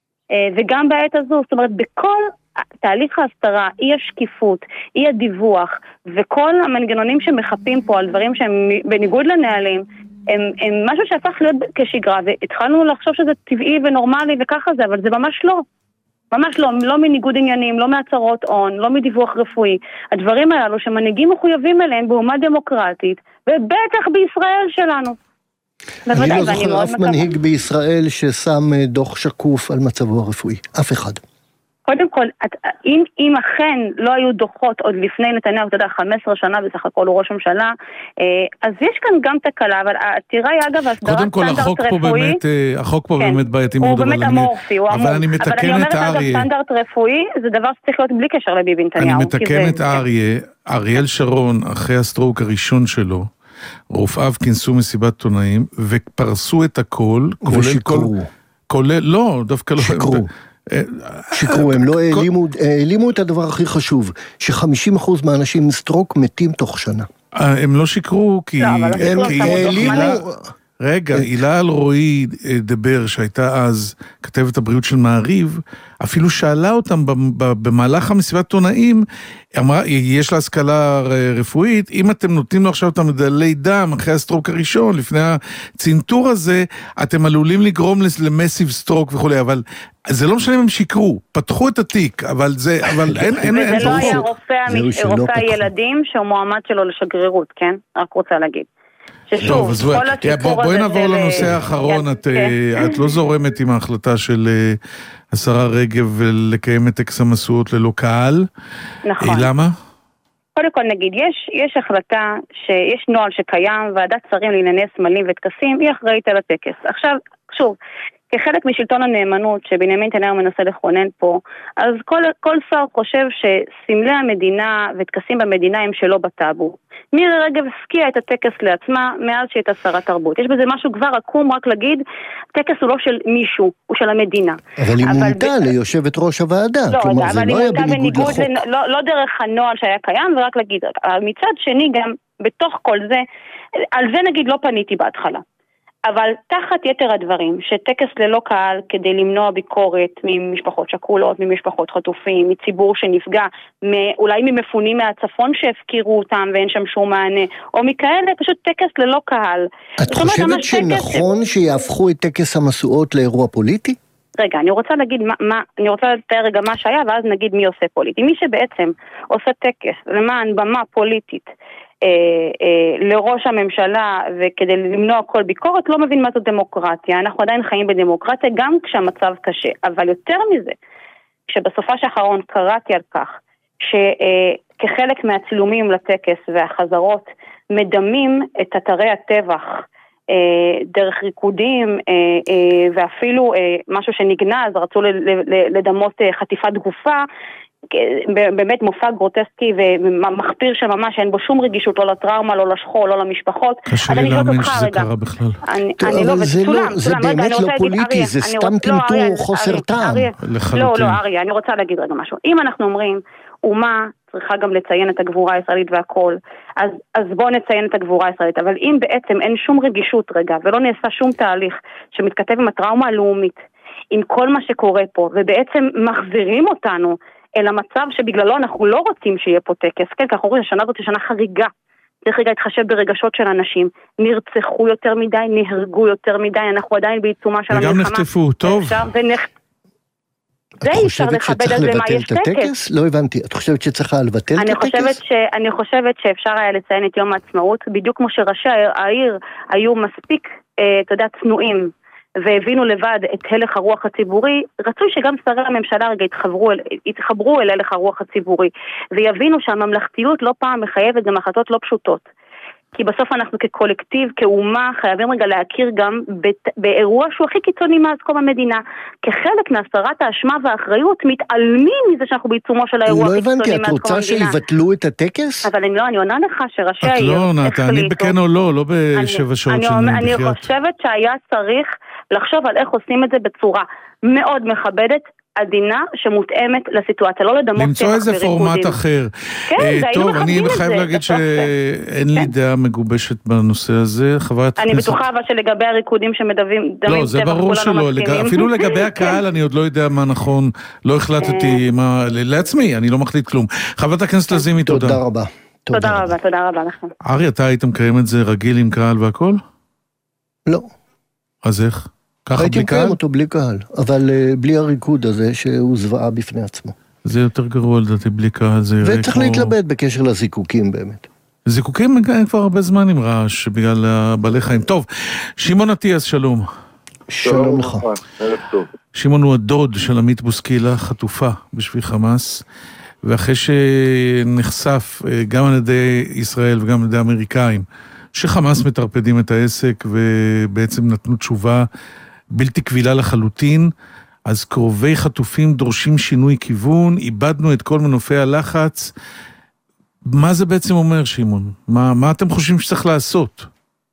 Speaker 7: וגם בעת הזו, זאת אומרת, בכל תהליך ההסתרה, אי השקיפות, אי הדיווח, וכל המנגנונים שמחפים פה על דברים שהם בניגוד לנהלים, הם, הם משהו שהפך להיות כשגרה, והתחלנו לחשוב שזה טבעי ונורמלי וככה זה, אבל זה ממש לא. ממש לא, לא מניגוד עניינים, לא מהצהרות הון, לא מדיווח רפואי. הדברים הללו שמנהיגים מחויבים אליהם באומה דמוקרטית, ובטח בישראל שלנו.
Speaker 2: אני לא זוכר אף מנהיג בישראל ששם דוח שקוף על מצבו הרפואי. אף אחד.
Speaker 7: קודם כל, אם, אם אכן לא היו דוחות עוד לפני נתניהו, אתה יודע, חמש עשרה שנה בסך הכל הוא ראש ממשלה, אז יש כאן גם תקלה, אבל העתירה היא אגב הסדרת
Speaker 3: סטנדרט רפואי. קודם כל, החוק פה באמת, החוק פה באמת בעייתי מאוד,
Speaker 7: הוא באמת אמורפי, הוא אמור.
Speaker 3: אבל אני מתקן את אריה. אבל אני אומרת אגב,
Speaker 7: סטנדרט רפואי זה דבר שצריך להיות בלי קשר לביבי נתניהו.
Speaker 3: אני מתקן את אריה, אריאל שרון, אחרי הסטרוק הראשון שלו, רופאיו כינסו מסיבת עיתונאים, ופרסו את הכל,
Speaker 2: ושיקרו.
Speaker 3: כולל, לא, דווקא לא.
Speaker 2: שיקרו. שיקרו, הם לא העלימו, העלימו את הדבר הכי חשוב, ש-חמישים אחוז מהאנשים עם סטרוק מתים תוך שנה.
Speaker 3: הם לא שיקרו, כי העלימו... רגע, הילה אלרועי דבר, שהייתה אז כתבת הבריאות של מעריב, אפילו שאלה אותם במהלך המסיבת עיתונאים, אמרה, יש לה השכלה רפואית, אם אתם נותנים לו עכשיו את המדלי דם, אחרי הסטרוק הראשון, לפני הצינטור הזה, אתם עלולים לגרום למסיב סטרוק וכו', אבל זה לא משנה אם הם שיקרו, פתחו את התיק, אבל זה, אבל אין, אין, אין,
Speaker 7: וזה לא היה רופא הילדים, שהוא מועמד שלו לשגרירות, כן? רק רוצה להגיד.
Speaker 3: טוב, אז בואי נעבור לנושא האחרון, את לא זורמת עם ההחלטה של השרה רגב לקיים את טקס המשואות ללא קהל.
Speaker 7: נכון.
Speaker 3: למה?
Speaker 7: קודם כל נגיד, יש, יש החלטה שיש נוהל שקיים, ועדת שרים לענייני סמלים וטקסים, היא אחראית על הטקס. עכשיו, שוב, כחלק משלטון הנאמנות שבנימין נתניהו מנסה לכונן פה, אז כל, כל שר חושב שסמלי המדינה וטקסים במדינה הם שלא בטאבו. מירי רגב הפקיעה את הטקס לעצמה מאז שהייתה שרת תרבות. יש בזה משהו כבר עקום, רק להגיד, טקס הוא לא של מישהו, הוא של המדינה.
Speaker 2: אבל היא מונתה ב... ליושבת ראש הוועדה.
Speaker 7: לא,
Speaker 2: כלומר,
Speaker 7: אבל
Speaker 2: זה
Speaker 7: היא
Speaker 2: לא היה
Speaker 7: מונתה
Speaker 2: בניגוד לחוק.
Speaker 7: לנ... לא, לא דרך הנוהל שהיה קיים, ורק להגיד, מצד שני גם בתוך כל זה, על זה נגיד לא פניתי בהתחלה. אבל תחת יתר הדברים, שטקס ללא קהל כדי למנוע ביקורת ממשפחות שכולות, ממשפחות חטופים, מציבור שנפגע, אולי ממפונים מהצפון שהפקירו אותם ואין שם שום מענה, או מכאלה, פשוט טקס ללא קהל.
Speaker 2: את חושבת שנכון שיהפכו את טקס המשואות לאירוע פוליטי?
Speaker 7: רגע, אני רוצה להגיד מה, מה, אני רוצה לתאר רגע מה שהיה, ואז נגיד מי עושה פוליטי. מי שבעצם עושה טקס למען במה פוליטית, אה, אה, לראש הממשלה וכדי למנוע כל ביקורת, לא מבין מה זו דמוקרטיה. אנחנו עדיין חיים בדמוקרטיה גם כשהמצב קשה, אבל יותר מזה, שבסופה האחרון קראתי על כך, שכחלק מהצילומים לטקס והחזרות, מדמים את אתרי הטבח, דרך ריקודים, ואפילו משהו שנגנז, רצו לדמות חטיפת גופה, באמת מופע גרוטסקי ומחפיר שממש אין בו שום רגישות, לא לטראומה, לא לשכול, לא למשפחות.
Speaker 3: קשה לי להאמין שזה קרה בכלל.
Speaker 2: אבל זה באמת לא פוליטי, זה סתם טמטור חוסר טעם.
Speaker 7: לא, לא, אריה, אני רוצה להגיד רגע משהו. אם אנחנו אומרים, אומה צריכה גם לציין את הגבורה הישראלית והכל, אז, אז בואו נציין את הגבורה הישראלית, אבל אם בעצם אין שום רגישות רגע, ולא נעשה שום תהליך שמתכתב עם הטראומה הלאומית, עם כל מה שקורה פה, ובעצם מחזירים אותנו אל המצב שבגללו אנחנו לא רוצים שיהיה פה טקס, כן, כי אנחנו רואים שהשנה הזאת היא שנה חריגה, צריך רגע להתחשב ברגשות של אנשים, נרצחו יותר מדי, נהרגו יותר מדי, אנחנו עדיין בעיצומה של המלחמה.
Speaker 3: וגם נחטפו, טוב.
Speaker 7: ונח...
Speaker 2: את חושבת שצריך לבטל את הטקס? לא הבנתי, את חושבת שצריך לבטל את הטקס?
Speaker 7: אני חושבת שאפשר היה לציין את יום העצמאות, בדיוק כמו שראשי העיר היו מספיק, אתה יודע, צנועים, והבינו לבד את הלך הרוח הציבורי, רצוי שגם שרי הממשלה רגע יתחברו, יתחברו אל הלך הרוח הציבורי, ויבינו שהממלכתיות לא פעם מחייבת גם החלטות לא פשוטות. כי בסוף אנחנו כקולקטיב, כאומה, חייבים רגע להכיר גם באירוע שהוא הכי קיצוני מאז קום המדינה. כחלק מהסרת האשמה והאחריות, מתעלמים מזה שאנחנו בעיצומו של האירוע הכי קיצוני מאז קום המדינה.
Speaker 2: לא הבנתי, את רוצה שיבטלו את הטקס?
Speaker 7: אבל אני לא, אני עונה לך שראשי העיר
Speaker 3: החליטו. את לא עונה, תעני בכן או לא, לא בשבע שעות של
Speaker 7: נביחיות. אני חושבת שהיה צריך לחשוב על איך עושים את זה בצורה מאוד מכבדת, עדינה שמותאמת לסיטואציה, לא לדמות
Speaker 3: למצוא איזה פורמט אחר.
Speaker 7: כן,
Speaker 3: טוב, אני חייב להגיד שאין לי דעה מגובשת בנושא הזה.
Speaker 7: אני בטוחה אבל שלגבי הריקודים שמדמים טבח,
Speaker 3: לא, זה ברור שלא. אפילו לגבי הקהל אני עוד לא יודע מה נכון, לא החלטתי לעצמי, אני לא מחליט כלום. חברת הכנסת לזימי, תודה.
Speaker 2: תודה רבה.
Speaker 7: תודה רבה, תודה רבה לכם.
Speaker 3: ארי, אתה היית מקיים את זה רגיל עם קהל והכל?
Speaker 2: לא.
Speaker 3: אז איך?
Speaker 2: הייתי מקיים אותו בלי קהל, אבל בלי הריקוד הזה שהוא זוועה בפני עצמו.
Speaker 3: זה יותר גרוע לדעתי בלי קהל.
Speaker 2: וצריך להתלבט בקשר לזיקוקים באמת.
Speaker 3: זיקוקים כבר הרבה זמן עם רעש בגלל בעלי חיים. טוב, שמעון אטיאס, שלום.
Speaker 2: שלום לך.
Speaker 3: שמעון הוא הדוד של עמית בוסקילה, חטופה בשבי חמאס, ואחרי שנחשף גם על ידי ישראל וגם על ידי האמריקאים, שחמאס מטרפדים את העסק ובעצם נתנו תשובה בלתי קבילה לחלוטין, אז קרובי חטופים דורשים שינוי כיוון, איבדנו את כל מנופי הלחץ. מה זה בעצם אומר, שמעון? מה, מה אתם חושבים שצריך לעשות?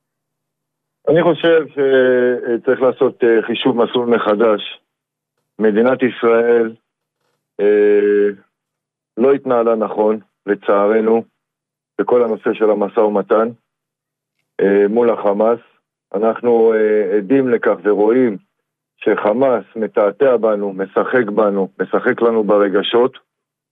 Speaker 8: אני חושב שצריך לעשות חישוב מסלול מחדש. מדינת ישראל אה, לא התנהלה נכון, לצערנו, בכל הנושא של המשא ומתן אה, מול החמאס. אנחנו אה, עדים לכך ורואים שחמאס מתעתע בנו, משחק בנו, משחק לנו ברגשות,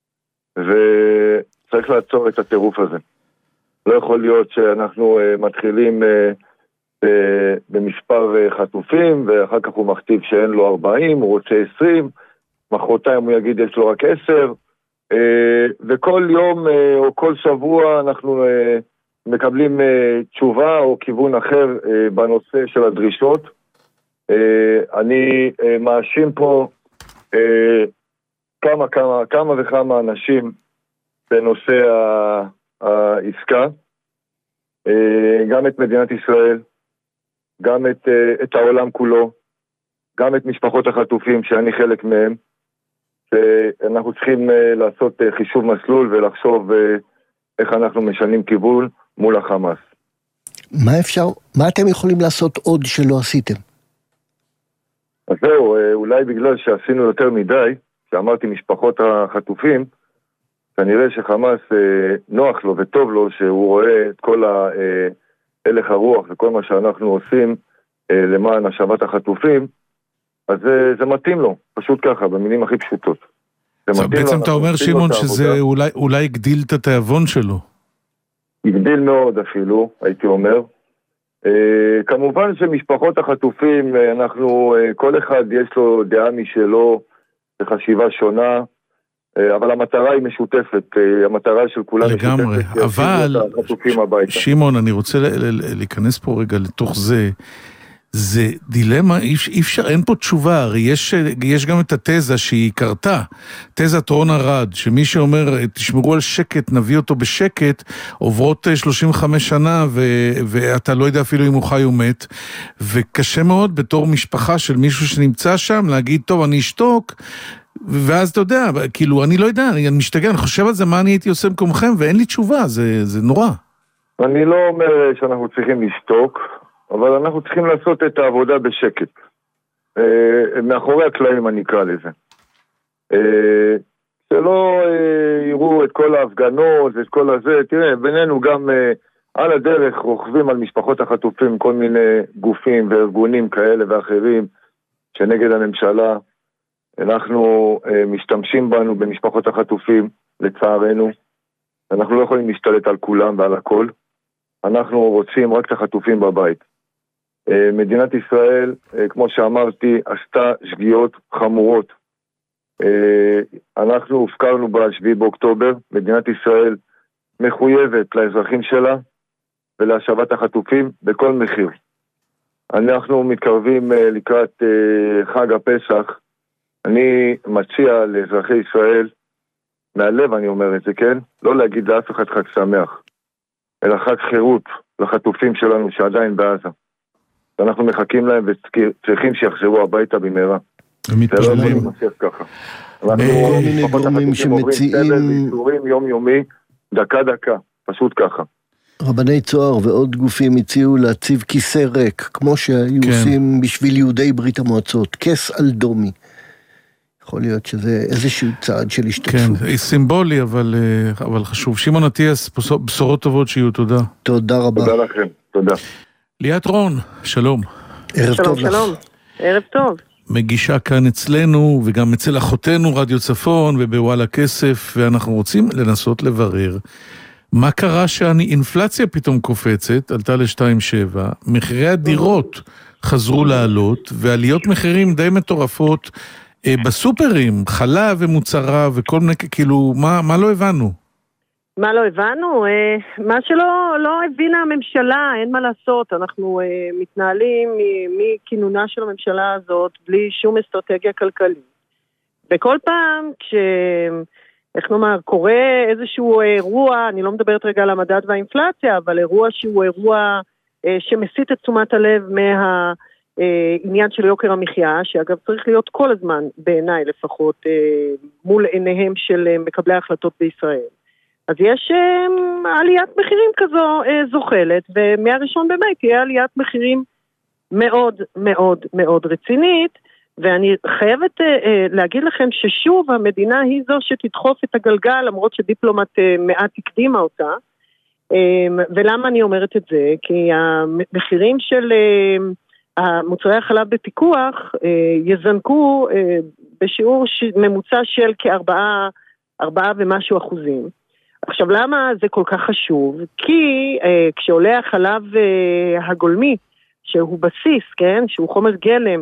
Speaker 8: וצריך לעצור את הטירוף הזה. לא יכול להיות שאנחנו uh, מתחילים uh, uh, במספר uh, חטופים, ואחר כך הוא מכתיב שאין לו ארבעים, הוא רוצה עשרים, מחרתיים הוא יגיד יש לו רק עשר, uh, וכל יום uh, או כל שבוע אנחנו uh, מקבלים uh, תשובה או כיוון אחר uh, בנושא של הדרישות. Uh, אני uh, מאשים פה uh, כמה, כמה, כמה וכמה אנשים בנושא העסקה, גם את מדינת ישראל, גם את, את העולם כולו, גם את משפחות החטופים שאני חלק מהם, שאנחנו צריכים לעשות חישוב מסלול ולחשוב איך אנחנו משנים כיוון מול החמאס.
Speaker 2: מה אפשר, מה אתם יכולים לעשות עוד שלא עשיתם?
Speaker 8: אז זהו, אולי בגלל שעשינו יותר מדי, שאמרתי משפחות החטופים, כנראה שחמאס אה, נוח לו וטוב לו שהוא רואה את כל הלך הרוח וכל מה שאנחנו עושים אה, למען השבת החטופים, אז זה, זה מתאים לו, פשוט ככה, במילים הכי פשוטות.
Speaker 3: זה בעצם אתה אומר, שמעון, שזה אולי, אולי הגדיל את התיאבון שלו.
Speaker 8: הגדיל מאוד אפילו, הייתי אומר. אה, כמובן שמשפחות החטופים, אנחנו, אה, כל אחד יש לו דעה משלו, וחשיבה שונה, אבל המטרה היא משותפת, המטרה של כולם
Speaker 3: לגמרי,
Speaker 8: משותפת.
Speaker 3: אבל, שמעון, אני רוצה להיכנס פה רגע לתוך זה, זה דילמה, אי אפשר, אין פה תשובה, הרי יש, יש גם את התזה שהיא קרתה, תזת רון ארד, שמי שאומר, תשמרו על שקט, נביא אותו בשקט, עוברות שלושים וחמש שנה, ו, ואתה לא יודע אפילו אם הוא חי או מת, וקשה מאוד בתור משפחה של מישהו שנמצא שם, להגיד, טוב, אני אשתוק, ואז אתה יודע, כאילו, אני לא יודע, אני משתגע, אני חושב על זה, מה אני הייתי עושה במקומכם, ואין לי תשובה, זה, זה נורא.
Speaker 8: אני לא אומר שאנחנו צריכים לשתוק, אבל אנחנו צריכים לעשות את העבודה בשקט. אה, מאחורי הקלעים אני אקרא לזה. אה, שלא אה, יראו את כל ההפגנות, את כל הזה, תראה, בינינו גם אה, על הדרך רוכבים על משפחות החטופים, כל מיני גופים וארגונים כאלה ואחרים, שנגד הממשלה, אנחנו אה, משתמשים בנו במשפחות החטופים, לצערנו, אנחנו לא יכולים להשתלט על כולם ועל הכל, אנחנו רוצים רק את החטופים בבית. מדינת ישראל, כמו שאמרתי, עשתה שגיאות חמורות. אנחנו הופקרנו בשביעי באוקטובר, מדינת ישראל מחויבת לאזרחים שלה ולהשבת החטופים בכל מחיר. אנחנו מתקרבים לקראת חג הפסח, אני מציע לאזרחי ישראל, מהלב אני אומר את זה, כן? לא להגיד לאף אחד חג שמח, אלא חג חירות לחטופים שלנו שעדיין בעזה. ואנחנו מחכים להם וצריכים שיחזרו הביתה במהרה.
Speaker 3: הם מתפללים.
Speaker 8: כל מיני
Speaker 2: גורמים שמציעים...
Speaker 8: יום יומי, דקה דקה, פשוט ככה.
Speaker 2: רבני צוהר ועוד גופים הציעו להציב כיסא ריק, כמו שהיו עושים בשביל יהודי ברית המועצות, כס על דומי. יכול להיות שזה איזשהו צעד של השתתפות.
Speaker 3: כן, סימבולי, אבל, אבל חשוב. שמעון אטיאס, בשורות טובות שיהיו, תודה.
Speaker 2: תודה רבה.
Speaker 8: תודה לכם, תודה.
Speaker 3: ליאת רון, שלום.
Speaker 2: ערב
Speaker 1: שלום,
Speaker 2: טוב
Speaker 1: שלום.
Speaker 2: לך.
Speaker 1: ערב טוב.
Speaker 3: מגישה כאן אצלנו, וגם אצל אחותינו רדיו צפון, ובוואלה כסף, ואנחנו רוצים לנסות לברר מה קרה שהאינפלציה פתאום קופצת, עלתה ל-שתיים שבע, מחירי הדירות חזרו לעלות, ועליות מחירים די מטורפות בסופרים, חלב ומוצרה וכל מיני, כאילו, מה, מה לא הבנו?
Speaker 1: מה לא הבנו? מה שלא לא הבינה הממשלה, אין מה לעשות, אנחנו מתנהלים מכינונה של הממשלה הזאת בלי שום אסטרטגיה כלכלית. וכל פעם כש... איך נאמר, קורה איזשהו אירוע, אני לא מדברת רגע על המדד והאינפלציה, אבל אירוע שהוא אירוע שמסיט את תשומת הלב מהעניין של יוקר המחיה, שאגב צריך להיות כל הזמן, בעיניי לפחות, מול עיניהם של מקבלי ההחלטות בישראל. אז יש עליית מחירים כזו זוחלת, ומהראשון באמת תהיה עליית מחירים מאוד מאוד מאוד רצינית, ואני חייבת uh, להגיד לכם ששוב המדינה היא זו שתדחוף את הגלגל, למרות שדיפלומט uh, מעט הקדימה אותה. Um, ולמה אני אומרת את זה? כי המחירים של uh, מוצרי החלב בפיקוח uh, יזנקו uh, בשיעור ש... ממוצע של כארבעה ארבעה ומשהו אחוזים. עכשיו למה זה כל כך חשוב? כי uh, כשעולה החלב uh, הגולמי, שהוא בסיס, כן? שהוא חומר גלם,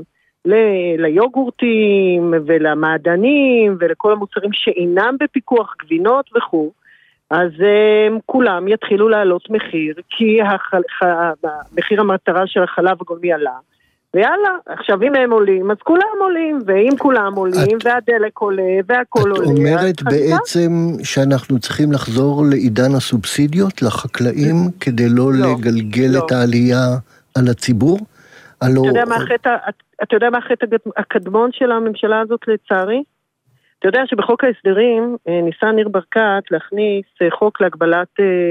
Speaker 1: ליוגורטים ולמעדנים ולכל המוצרים שאינם בפיקוח, גבינות וכו', אז um, כולם יתחילו לעלות מחיר, כי החל... מחיר המטרה של החלב הגולמי עלה, ויאללה, עכשיו אם הם עולים, אז כולם עולים, ואם כולם עולים, את... והדלק עולה, והכל עולה.
Speaker 2: את אומרת בעצם שאנחנו צריכים לחזור לעידן הסובסידיות לחקלאים, כדי לא, לא לגלגל לא. את העלייה על הציבור? אתה
Speaker 1: יודע מה החטא, אתה יודע מה החטא הקדמון של הממשלה הזאת לצערי? אתה יודע שבחוק ההסדרים ניסה ניר ברקת להכניס חוק להגבלת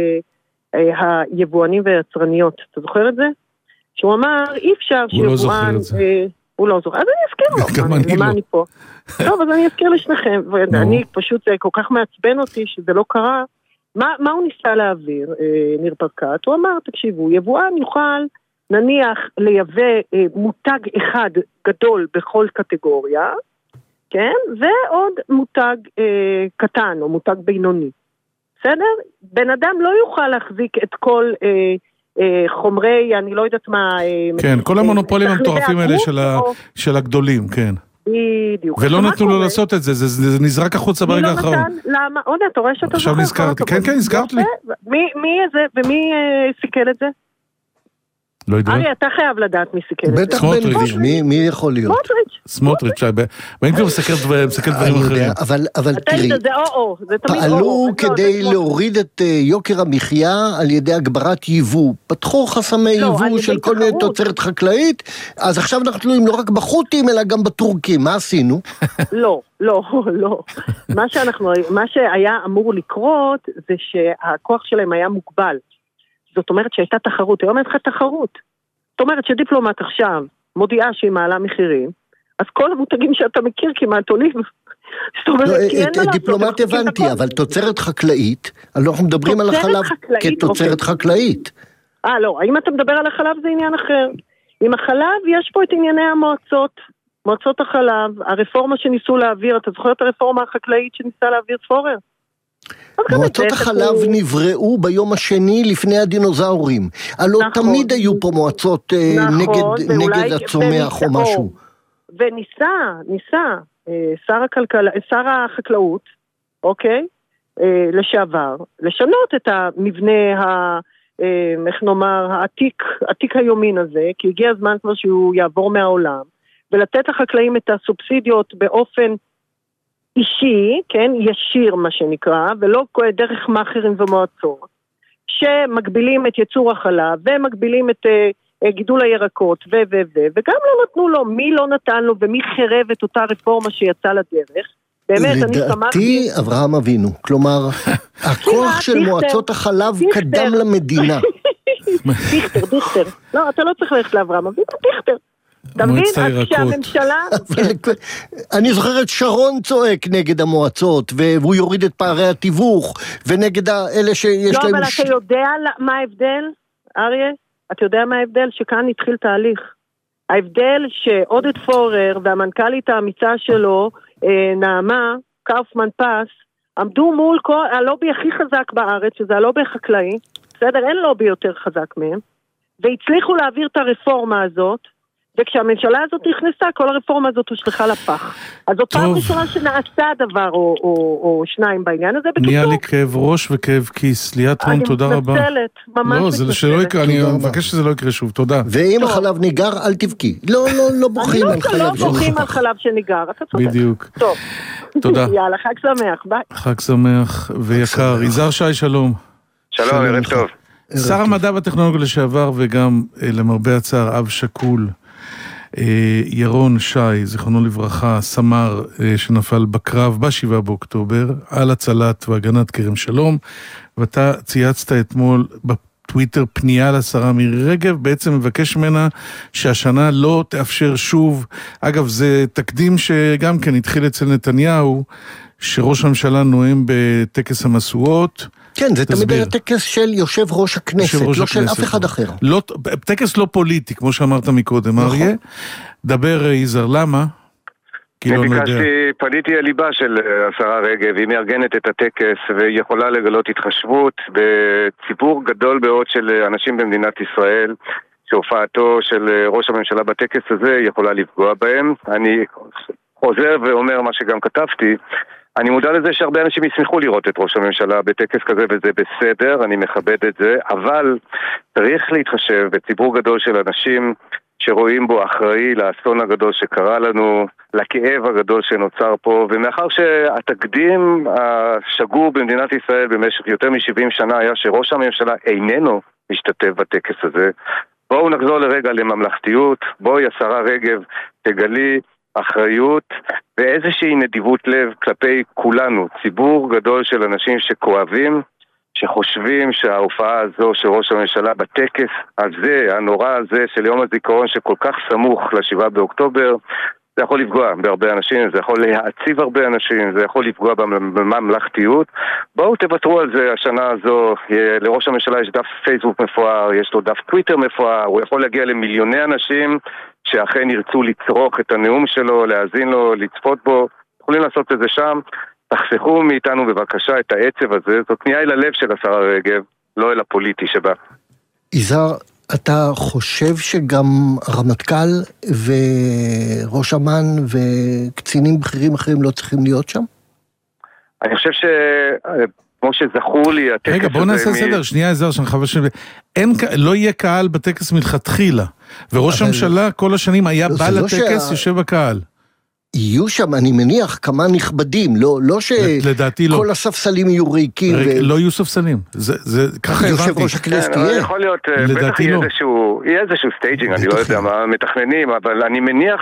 Speaker 1: היבואנים והיצרניות. אתה זוכר את זה? שהוא אמר, אי אפשר שיבואן...
Speaker 3: הוא לא זוכר את זה.
Speaker 1: הוא לא זוכר. אז אני אזכיר לו.
Speaker 3: גם אני לא.
Speaker 1: אני פה. טוב, אז אני אזכיר לשניכם. ואני פשוט, זה כל כך מעצבן אותי שזה לא קרה. מה הוא ניסה להעביר, ניר ברקת? הוא אמר, תקשיבו, יבואן יוכל... נניח לייבא אה, מותג אחד גדול בכל קטגוריה, כן? ועוד מותג אה, קטן או מותג בינוני. בסדר? בן אדם לא יוכל להחזיק את כל אה, אה, חומרי, אני לא יודעת מה... אה,
Speaker 3: כן, כל המונופולים המטורפים האלה של, ה, של הגדולים, כן.
Speaker 1: בדיוק.
Speaker 3: ולא נתנו לו לעשות את זה, זה, זה נזרק החוצה ברגע האחרון.
Speaker 1: מי לא נתן? למה? עוד אתה רואה שאתה זוכר?
Speaker 3: עכשיו נזכרתי, כן, כן, נזכרת לי.
Speaker 1: מי, מי זה, ומי אה, סיכל את זה?
Speaker 3: לא יודע.
Speaker 1: ארי, אתה חייב לדעת מי סיכן את זה.
Speaker 2: בטח בן גביר, מי יכול להיות?
Speaker 1: סמוטריץ'.
Speaker 3: סמוטריץ', בן גביר מסקר דברים אחרים.
Speaker 2: אבל תראי, פעלו כדי להוריד את יוקר המחיה על ידי הגברת ייבוא. פתחו חסמי ייבוא של כל מיני תוצרת חקלאית, אז עכשיו אנחנו תלויים לא רק בחות'ים, אלא גם בטורקים. מה עשינו?
Speaker 1: לא, לא, לא. מה שהיה אמור לקרות, זה שהכוח שלהם היה מוגבל. זאת אומרת שהייתה תחרות, היום אין לך תחרות. זאת אומרת שדיפלומט עכשיו מודיעה שהיא מעלה מחירים, אז כל המותגים שאתה מכיר כמעט עולים. זאת אומרת, כי אין מה לעשות.
Speaker 2: דיפלומט הבנתי, אבל תוצרת חקלאית, אנחנו מדברים על החלב כתוצרת חקלאית.
Speaker 1: אה, לא, האם אתה מדבר על החלב זה עניין אחר. עם החלב יש פה את ענייני המועצות, מועצות החלב, הרפורמה שניסו להעביר, אתה זוכר את הרפורמה החקלאית שניסה להעביר פורר?
Speaker 2: מועצות החלב נבראו ביום השני לפני הדינוזאורים. הלא תמיד היו פה מועצות נגד הצומח או משהו.
Speaker 1: וניסה, ניסה, שר החקלאות, אוקיי, לשעבר, לשנות את המבנה, איך נאמר, העתיק, עתיק היומין הזה, כי הגיע הזמן כבר שהוא יעבור מהעולם, ולתת לחקלאים את הסובסידיות באופן אישי, כן, ישיר מה שנקרא, ולא דרך מאחרים ומועצות, שמגבילים את יצור החלב, ומגבילים את uh, גידול הירקות, ו, ו, ו, וגם לא נתנו לו, מי לא נתן לו, ומי חרב את אותה רפורמה שיצא לדרך. באמת, אני שמחתי...
Speaker 2: לדעתי, אברהם אבינו, כלומר, הכוח של מועצות החלב קדם למדינה.
Speaker 1: דיכטר, דיכטר. לא, אתה לא צריך ללכת לאברהם אבינו, דיכטר. תבין, אז כשהממשלה...
Speaker 2: אני זוכר את שרון צועק נגד המועצות, והוא יוריד את פערי התיווך, ונגד אלה שיש להם...
Speaker 1: לא, אבל אתה יודע מה ההבדל, אריה? אתה יודע מה ההבדל? שכאן התחיל תהליך. ההבדל שעודד פורר והמנכ"לית האמיצה שלו, נעמה, קאופמן פס, עמדו מול הלובי הכי חזק בארץ, שזה הלובי החקלאי, בסדר, אין לובי יותר חזק מהם, והצליחו להעביר את הרפורמה הזאת, וכשהממשלה הזאת נכנסה, כל הרפורמה הזאת הושלחה לפח. אז זו פעם ראשונה שנעשה דבר או, או, או שניים בעניין הזה.
Speaker 3: נהיה לי כאב ראש וכאב כיס. ליאת רון, תודה רבה.
Speaker 1: אני מתנצלת, ממש
Speaker 3: לא, זה שלא יקרה, אני מבקש שזה לא יקרה שוב, תודה.
Speaker 2: ואם החלב ניגר, אל תבכי. לא, לא, לא בוכים על חלב
Speaker 1: שנשפך. לא בוכים על חלב שניגר, אתה צודק.
Speaker 3: בדיוק.
Speaker 1: טוב.
Speaker 3: תודה.
Speaker 1: יאללה, חג שמח, ביי.
Speaker 3: חג שמח ויקר. יזהר שי, שלום.
Speaker 9: שלום, ערב טוב.
Speaker 3: שר המדע והטכנולוגיה לשעבר וגם למרבה הצער אב שכול. ירון שי, זיכרונו לברכה, סמר שנפל בקרב בשבעה באוקטובר על הצלת והגנת כרם שלום, ואתה צייצת אתמול בטוויטר פנייה לשרה מירי רגב, בעצם מבקש ממנה שהשנה לא תאפשר שוב. אגב, זה תקדים שגם כן התחיל אצל נתניהו, שראש הממשלה נואם בטקס המשואות.
Speaker 2: כן, זה תמיד היה טקס של יושב ראש הכנסת, לא של אף אחד אחר.
Speaker 3: טקס לא פוליטי, כמו שאמרת מקודם, אריה. דבר, יזהר, למה?
Speaker 9: אני ביקשתי, פניתי הליבה של השרה רגב, היא מארגנת את הטקס והיא יכולה לגלות התחשבות בציבור גדול מאוד של אנשים במדינת ישראל, שהופעתו של ראש הממשלה בטקס הזה יכולה לפגוע בהם. אני חוזר ואומר מה שגם כתבתי, אני מודע לזה שהרבה אנשים ישמחו לראות את ראש הממשלה בטקס כזה וזה בסדר, אני מכבד את זה, אבל צריך להתחשב בציבור גדול של אנשים שרואים בו אחראי לאסון הגדול שקרה לנו, לכאב הגדול שנוצר פה, ומאחר שהתקדים השגור במדינת ישראל במשך יותר מ-שבעים שנה היה שראש הממשלה איננו משתתף בטקס הזה, בואו נחזור לרגע לממלכתיות, בואי השרה רגב תגלי אחריות ואיזושהי נדיבות לב כלפי כולנו, ציבור גדול של אנשים שכואבים, שחושבים שההופעה הזו של ראש הממשלה בטקס הזה, הנורא הזה של יום הזיכרון שכל כך סמוך לשבעה באוקטובר, זה יכול לפגוע בהרבה אנשים, זה יכול להעציב הרבה אנשים, זה יכול לפגוע בממלכתיות. בואו תוותרו על זה השנה הזו, לראש הממשלה יש דף פייסבוק מפואר, יש לו דף טוויטר מפואר, הוא יכול להגיע למיליוני אנשים שאכן ירצו לצרוך את הנאום שלו, להאזין לו, לצפות בו, יכולים לעשות את זה שם. תחסכו מאיתנו בבקשה את העצב הזה, זאת פנייה אל הלב של השרה רגב, לא אל הפוליטי שבה.
Speaker 2: יזהר, אתה חושב שגם הרמטכ"ל וראש אמ"ן וקצינים בכירים אחרים לא צריכים להיות שם?
Speaker 9: אני חושב ש... כמו שזכור לי,
Speaker 3: רגע, בוא נעשה סדר, שנייה עזר, שאני חבר שלי, לא יהיה קהל בטקס מלכתחילה, וראש הממשלה כל השנים היה בא לטקס, יושב בקהל.
Speaker 2: יהיו שם, אני מניח, כמה נכבדים, לא, לא שכל הספסלים יהיו ריקים.
Speaker 3: לא יהיו ספסלים, זה ככה הבנתי.
Speaker 2: יושב ראש הכנסת יהיה.
Speaker 9: יכול להיות, בטח יהיה איזשהו סטייג'ינג, אני לא יודע מה מתכננים, אבל אני מניח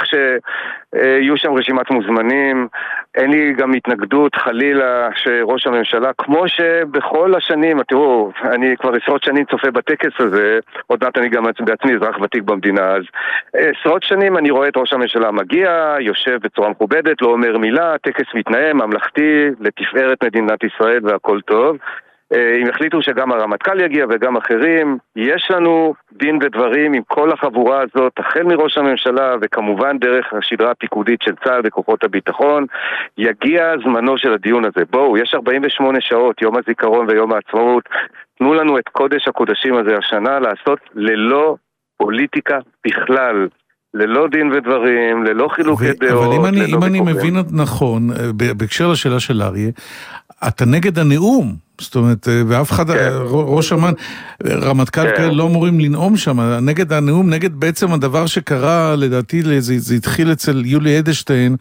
Speaker 9: שיהיו שם רשימת מוזמנים, אין לי גם התנגדות חלילה שראש הממשלה, כמו שבכל השנים, תראו, אני כבר עשרות שנים צופה בטקס הזה, עוד מעט אני גם בעצמי אזרח ותיק במדינה, אז עשרות שנים אני רואה את ראש הממשלה מגיע, יושב בצורה מכובדת, לא אומר מילה, טקס מתנהל, ממלכתי, לתפארת מדינת ישראל והכל טוב. אם החליטו שגם הרמטכ"ל יגיע וגם אחרים, יש לנו דין ודברים עם כל החבורה הזאת, החל מראש הממשלה וכמובן דרך השדרה הפיקודית של צה"ל וכוחות הביטחון, יגיע זמנו של הדיון הזה. בואו, יש ארבעים ושמונה שעות, יום הזיכרון ויום העצמאות, תנו לנו את קודש הקודשים הזה השנה לעשות ללא פוליטיקה בכלל. ללא דין ודברים, ללא חילוקי דעות.
Speaker 3: אבל אם אני, אם אני מבין נכון, בהקשר לשאלה של אריה, אתה נגד הנאום, זאת אומרת, ואף אחד, ראש אמן, רמטכ"ל כאלה לא אמורים לנאום שם, נגד הנאום, נגד בעצם הדבר שקרה, לדעתי, זה התחיל אצל יולי אדלשטיין,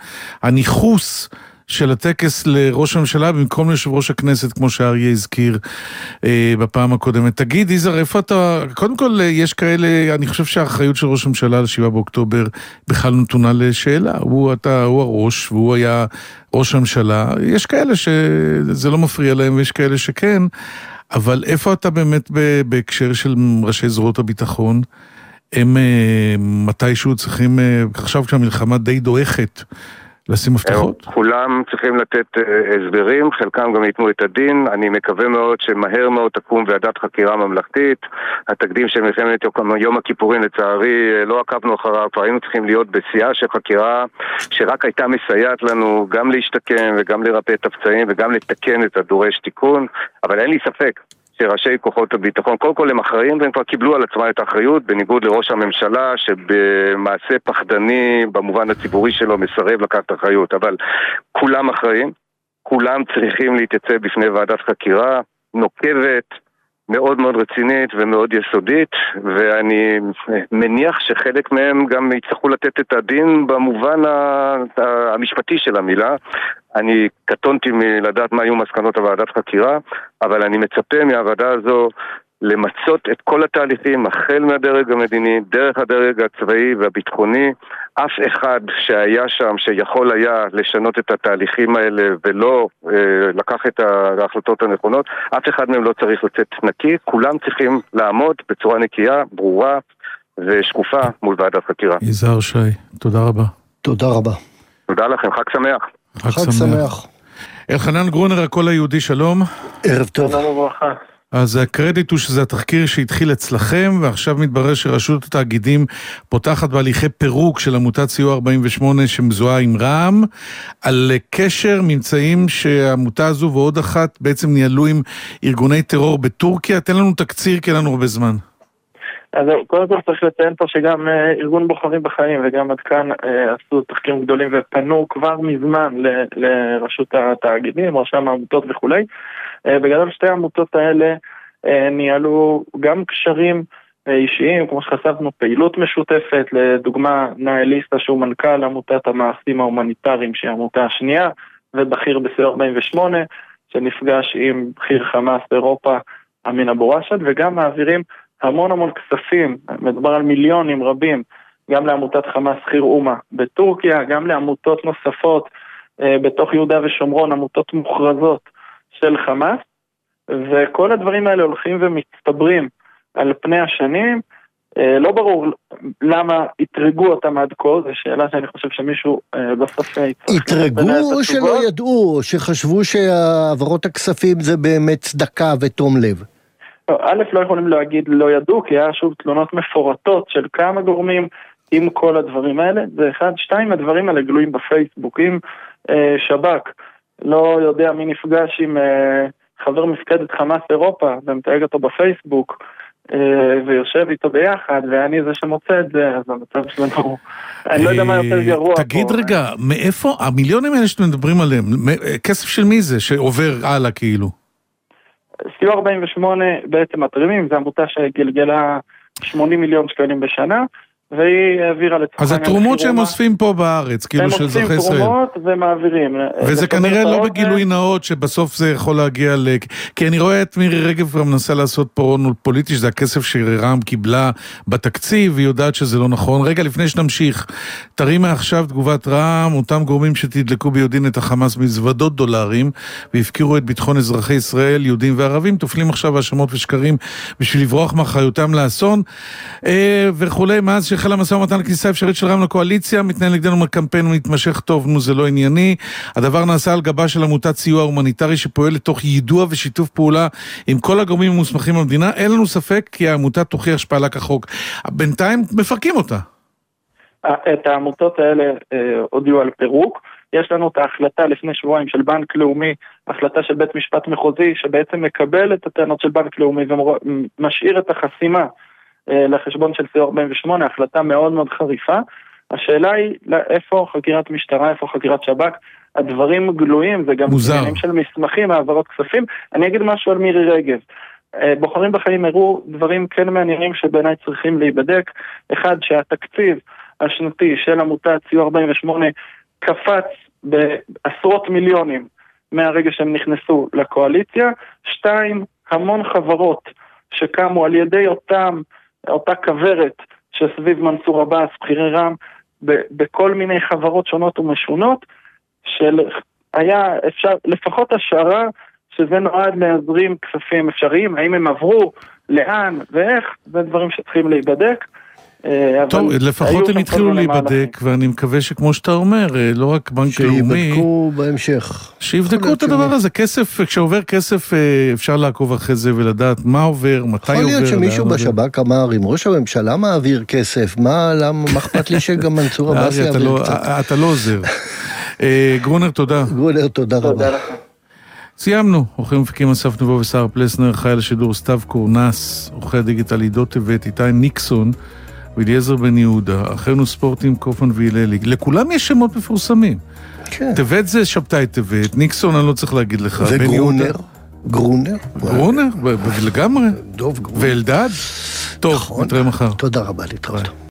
Speaker 3: הניחוס של הטקס לראש הממשלה במקום ליושב ראש הכנסת, כמו שאריה הזכיר אה, בפעם הקודמת. תגיד, איזר, איפה אתה... קודם כל, יש כאלה, אני חושב שהאחריות של ראש הממשלה לשבעה באוקטובר בכלל נתונה לשאלה. הוא, אתה, הוא הראש, והוא היה ראש הממשלה. יש כאלה שזה לא מפריע להם, ויש כאלה שכן, אבל איפה אתה באמת בהקשר של ראשי זרועות הביטחון? הם אה, מתישהו צריכים, אה, עכשיו כשהמלחמה די דועכת, לשים מפתחות?
Speaker 9: כולם צריכים לתת הסברים, חלקם גם ייתנו את הדין. אני מקווה מאוד שמהר מאוד תקום ועדת חקירה ממלכתית. התקדים של מלחמת יום הכיפורים לצערי לא עקבנו אחריו, היינו צריכים להיות בשיאה של חקירה שרק הייתה מסייעת לנו גם להשתקם וגם לרפא את הפצעים וגם לתקן את הדורש תיקון, אבל אין לי ספק שראשי כוחות הביטחון, קודם כל הם אחראים והם כבר קיבלו על עצמם את האחריות, בניגוד לראש הממשלה שבמעשה פחדני במובן הציבורי שלו מסרב לקחת אחריות, אבל כולם אחראים, כולם צריכים להתייצב בפני ועדת חקירה נוקבת, מאוד מאוד רצינית ומאוד יסודית, ואני מניח שחלק מהם גם יצטרכו לתת את הדין במובן המשפטי של המילה. אני קטונתי מלדעת מה היו מסקנות הוועדת חקירה, אבל אני מצפה מהוועדה הזו למצות את כל התהליכים, החל מהדרג המדיני, דרך הדרג הצבאי והביטחוני. אף אחד שהיה שם, שיכול היה לשנות את התהליכים האלה ולא אה, לקח את ההחלטות הנכונות, אף אחד מהם לא צריך לצאת נקי, כולם צריכים לעמוד בצורה נקייה, ברורה ושקופה מול ועדת חקירה.
Speaker 3: יזהר שי, תודה רבה.
Speaker 2: תודה רבה.
Speaker 9: תודה לכם, חג שמח.
Speaker 2: חג, חג שמח. שמח.
Speaker 3: אלחנן גרונר, הקול היהודי, שלום.
Speaker 2: ערב טוב.
Speaker 9: תודה וברכה.
Speaker 3: אז הקרדיט הוא שזה התחקיר שהתחיל אצלכם, ועכשיו מתברר שרשות התאגידים פותחת בהליכי פירוק של עמותת סיוע ארבעים ושמונה שמזוהה עם רע"מ, על קשר ממצאים שהעמותה הזו ועוד אחת בעצם ניהלו עם ארגוני טרור בטורקיה. תן לנו תקציר, כי אין לנו הרבה זמן.
Speaker 10: אז קודם כל צריך לציין פה שגם ארגון בוחרים בחיים וגם עד כאן עשו תחקירים גדולים ופנו כבר מזמן ל- לרשות התאגידים, רשם העמותות וכולי. בגדול שתי העמותות האלה ניהלו גם קשרים אישיים, כמו שחשפנו, פעילות משותפת, לדוגמה נאליסטה שהוא מנכ"ל עמותת המעשים ההומניטריים שהיא העמותה השנייה, ובכיר בסיוע ארבעים ושמונה שנפגש עם בכיר חמאס באירופה אמין אבו רשד, וגם מעבירים המון המון כספים, מדובר על מיליונים רבים, גם לעמותת חמאס חיר אומה בטורקיה, גם לעמותות נוספות אה, בתוך יהודה ושומרון, עמותות מוכרזות של חמאס, וכל הדברים האלה הולכים ומצטברים על פני השנים. אה, לא ברור למה התרגו אותם עד כה, זו שאלה שאני חושב שמישהו אה, בסוף
Speaker 2: התרגו או שלא ידעו, או שחשבו שהעברות הכספים זה באמת צדקה ותום לב?
Speaker 10: א', לא יכולים להגיד לא ידעו, כי היה שוב תלונות מפורטות של כמה גורמים עם כל הדברים האלה. זה אחד, שתיים, הדברים האלה גלויים בפייסבוק. אם אה, שב"כ לא יודע מי נפגש עם אה, חבר מפקדת חמאס אירופה ומתייג אותו בפייסבוק אה, ויושב איתו ביחד, ואני זה שמוצא את זה, אז המצב שלנו, אני לא יודע מה יותר גרוע פה.
Speaker 3: תגיד רגע, מאיפה המיליונים האלה שאתם מדברים עליהם, כסף של מי זה שעובר הלאה כאילו?
Speaker 10: סיוע ארבעים ושמונה בעצם מתרימים, זו עמותה שגלגלה שמונים מיליון שקלים בשנה, והיא העבירה לצרכן...
Speaker 3: אז התרומות שהם אוספים פה בארץ, כאילו של אזרחי ישראל.
Speaker 10: הם אוספים תרומות ומעבירים.
Speaker 3: וזה כנראה לא בגילוי נאות, שבסוף זה יכול להגיע ל... כי אני רואה את מירי רגב גם מנסה לעשות פה פוליטי, שזה הכסף שרע"מ קיבלה בתקציב, והיא יודעת שזה לא נכון. רגע, לפני שנמשיך, תרים מעכשיו תגובת רע"מ, אותם גורמים שתדלקו ביודעין את החמאס מזוודות דולרים, והפקירו את ביטחון אזרחי ישראל, יהודים וערבים, תופלים עכשיו האשמות ושקרים בשביל לברוח מאחריותם לאסון, וכולי. מאז שהחל המשא ומתן לכניסה אפשרית של רע"מ לקואליציה, מתנהל נגדנו קמפיין ומתמשך טוב, נו זה לא ענייני. הדבר נעשה על גבה של עמותת סיוע הומניטרי שפועל לתוך יידוע ושיתוף פעולה עם כל הגורמים המוסמכים במדינה. אין לנו ספק כי העמותה תוכיח שפעלה כחוק. בינתיים מפרקים אותה.
Speaker 10: את העמותות האלה אה, הודיעו על פירוק. יש לנו את ההחלטה לפני שבועיים של בנק לאומי, החלטה של בית משפט מחוזי, שבעצם מקבל את הטענות של בנק לאומי ומשאיר את החסימה לחשבון של סיוע ארבעים ושמונה, החלטה מאוד מאוד חריפה. השאלה היא איפה חקירת משטרה, איפה חקירת שב"כ, הדברים גלויים, זה גם עניינים של מסמכים, העברות כספים. אני אגיד משהו על מירי רגב. בוחרים בחיים הראו דברים כן מעניינים שבעיניי צריכים להיבדק. אחד, שהתקציב השנתי של עמותת סיוע ארבעים ושמונה קפץ בעשרות מיליונים מהרגע שהם נכנסו לקואליציה. שתיים, המון חברות שקמו על ידי אותם אותה כברת שסביב מנסור עבאס, בחירי רע"מ, בכל מיני חברות שונות ומשונות, של היה אפשר, לפחות השערה, שזה נועד להזרים כספים אפשריים, האם הם עברו, לאן ואיך, זה דברים שצריכים להיבדק.
Speaker 3: טוב, לפחות הם התחילו להיבדק, ואני מקווה שכמו שאתה אומר, לא רק בנק לאומי...
Speaker 2: שיבדקו בהמשך.
Speaker 3: שיבדקו את הדבר הזה. כסף, כשעובר כסף, אפשר לעקוב אחרי זה ולדעת מה עובר, מתי עובר.
Speaker 2: יכול להיות שמישהו בשב"כ אמר, אם ראש הממשלה מעביר כסף, מה אכפת לי שגם מנסור עבאס יעביר קצת?
Speaker 3: אתה לא עוזר. גרונר, תודה.
Speaker 2: גרונר, תודה רבה.
Speaker 3: סיימנו, עורכי מפיקים אסף נבו ושר פלסנר, חייל השידור סתיו קורנס, עורכי הדיגיטל עידו טבת, איתי ניקסון, ואליעזר בן יהודה, אחרינו ספורטים קופמן והיללי. לכולם יש שמות מפורסמים. כן. טבת זה שבתאי טבת, ניקסון אני לא צריך להגיד לך.
Speaker 2: וגרונר. גרונר.
Speaker 3: גרונר, לגמרי.
Speaker 2: דוב גרונר.
Speaker 3: ואלדד. טוב, נתראה מחר.
Speaker 2: תודה רבה, להתראות.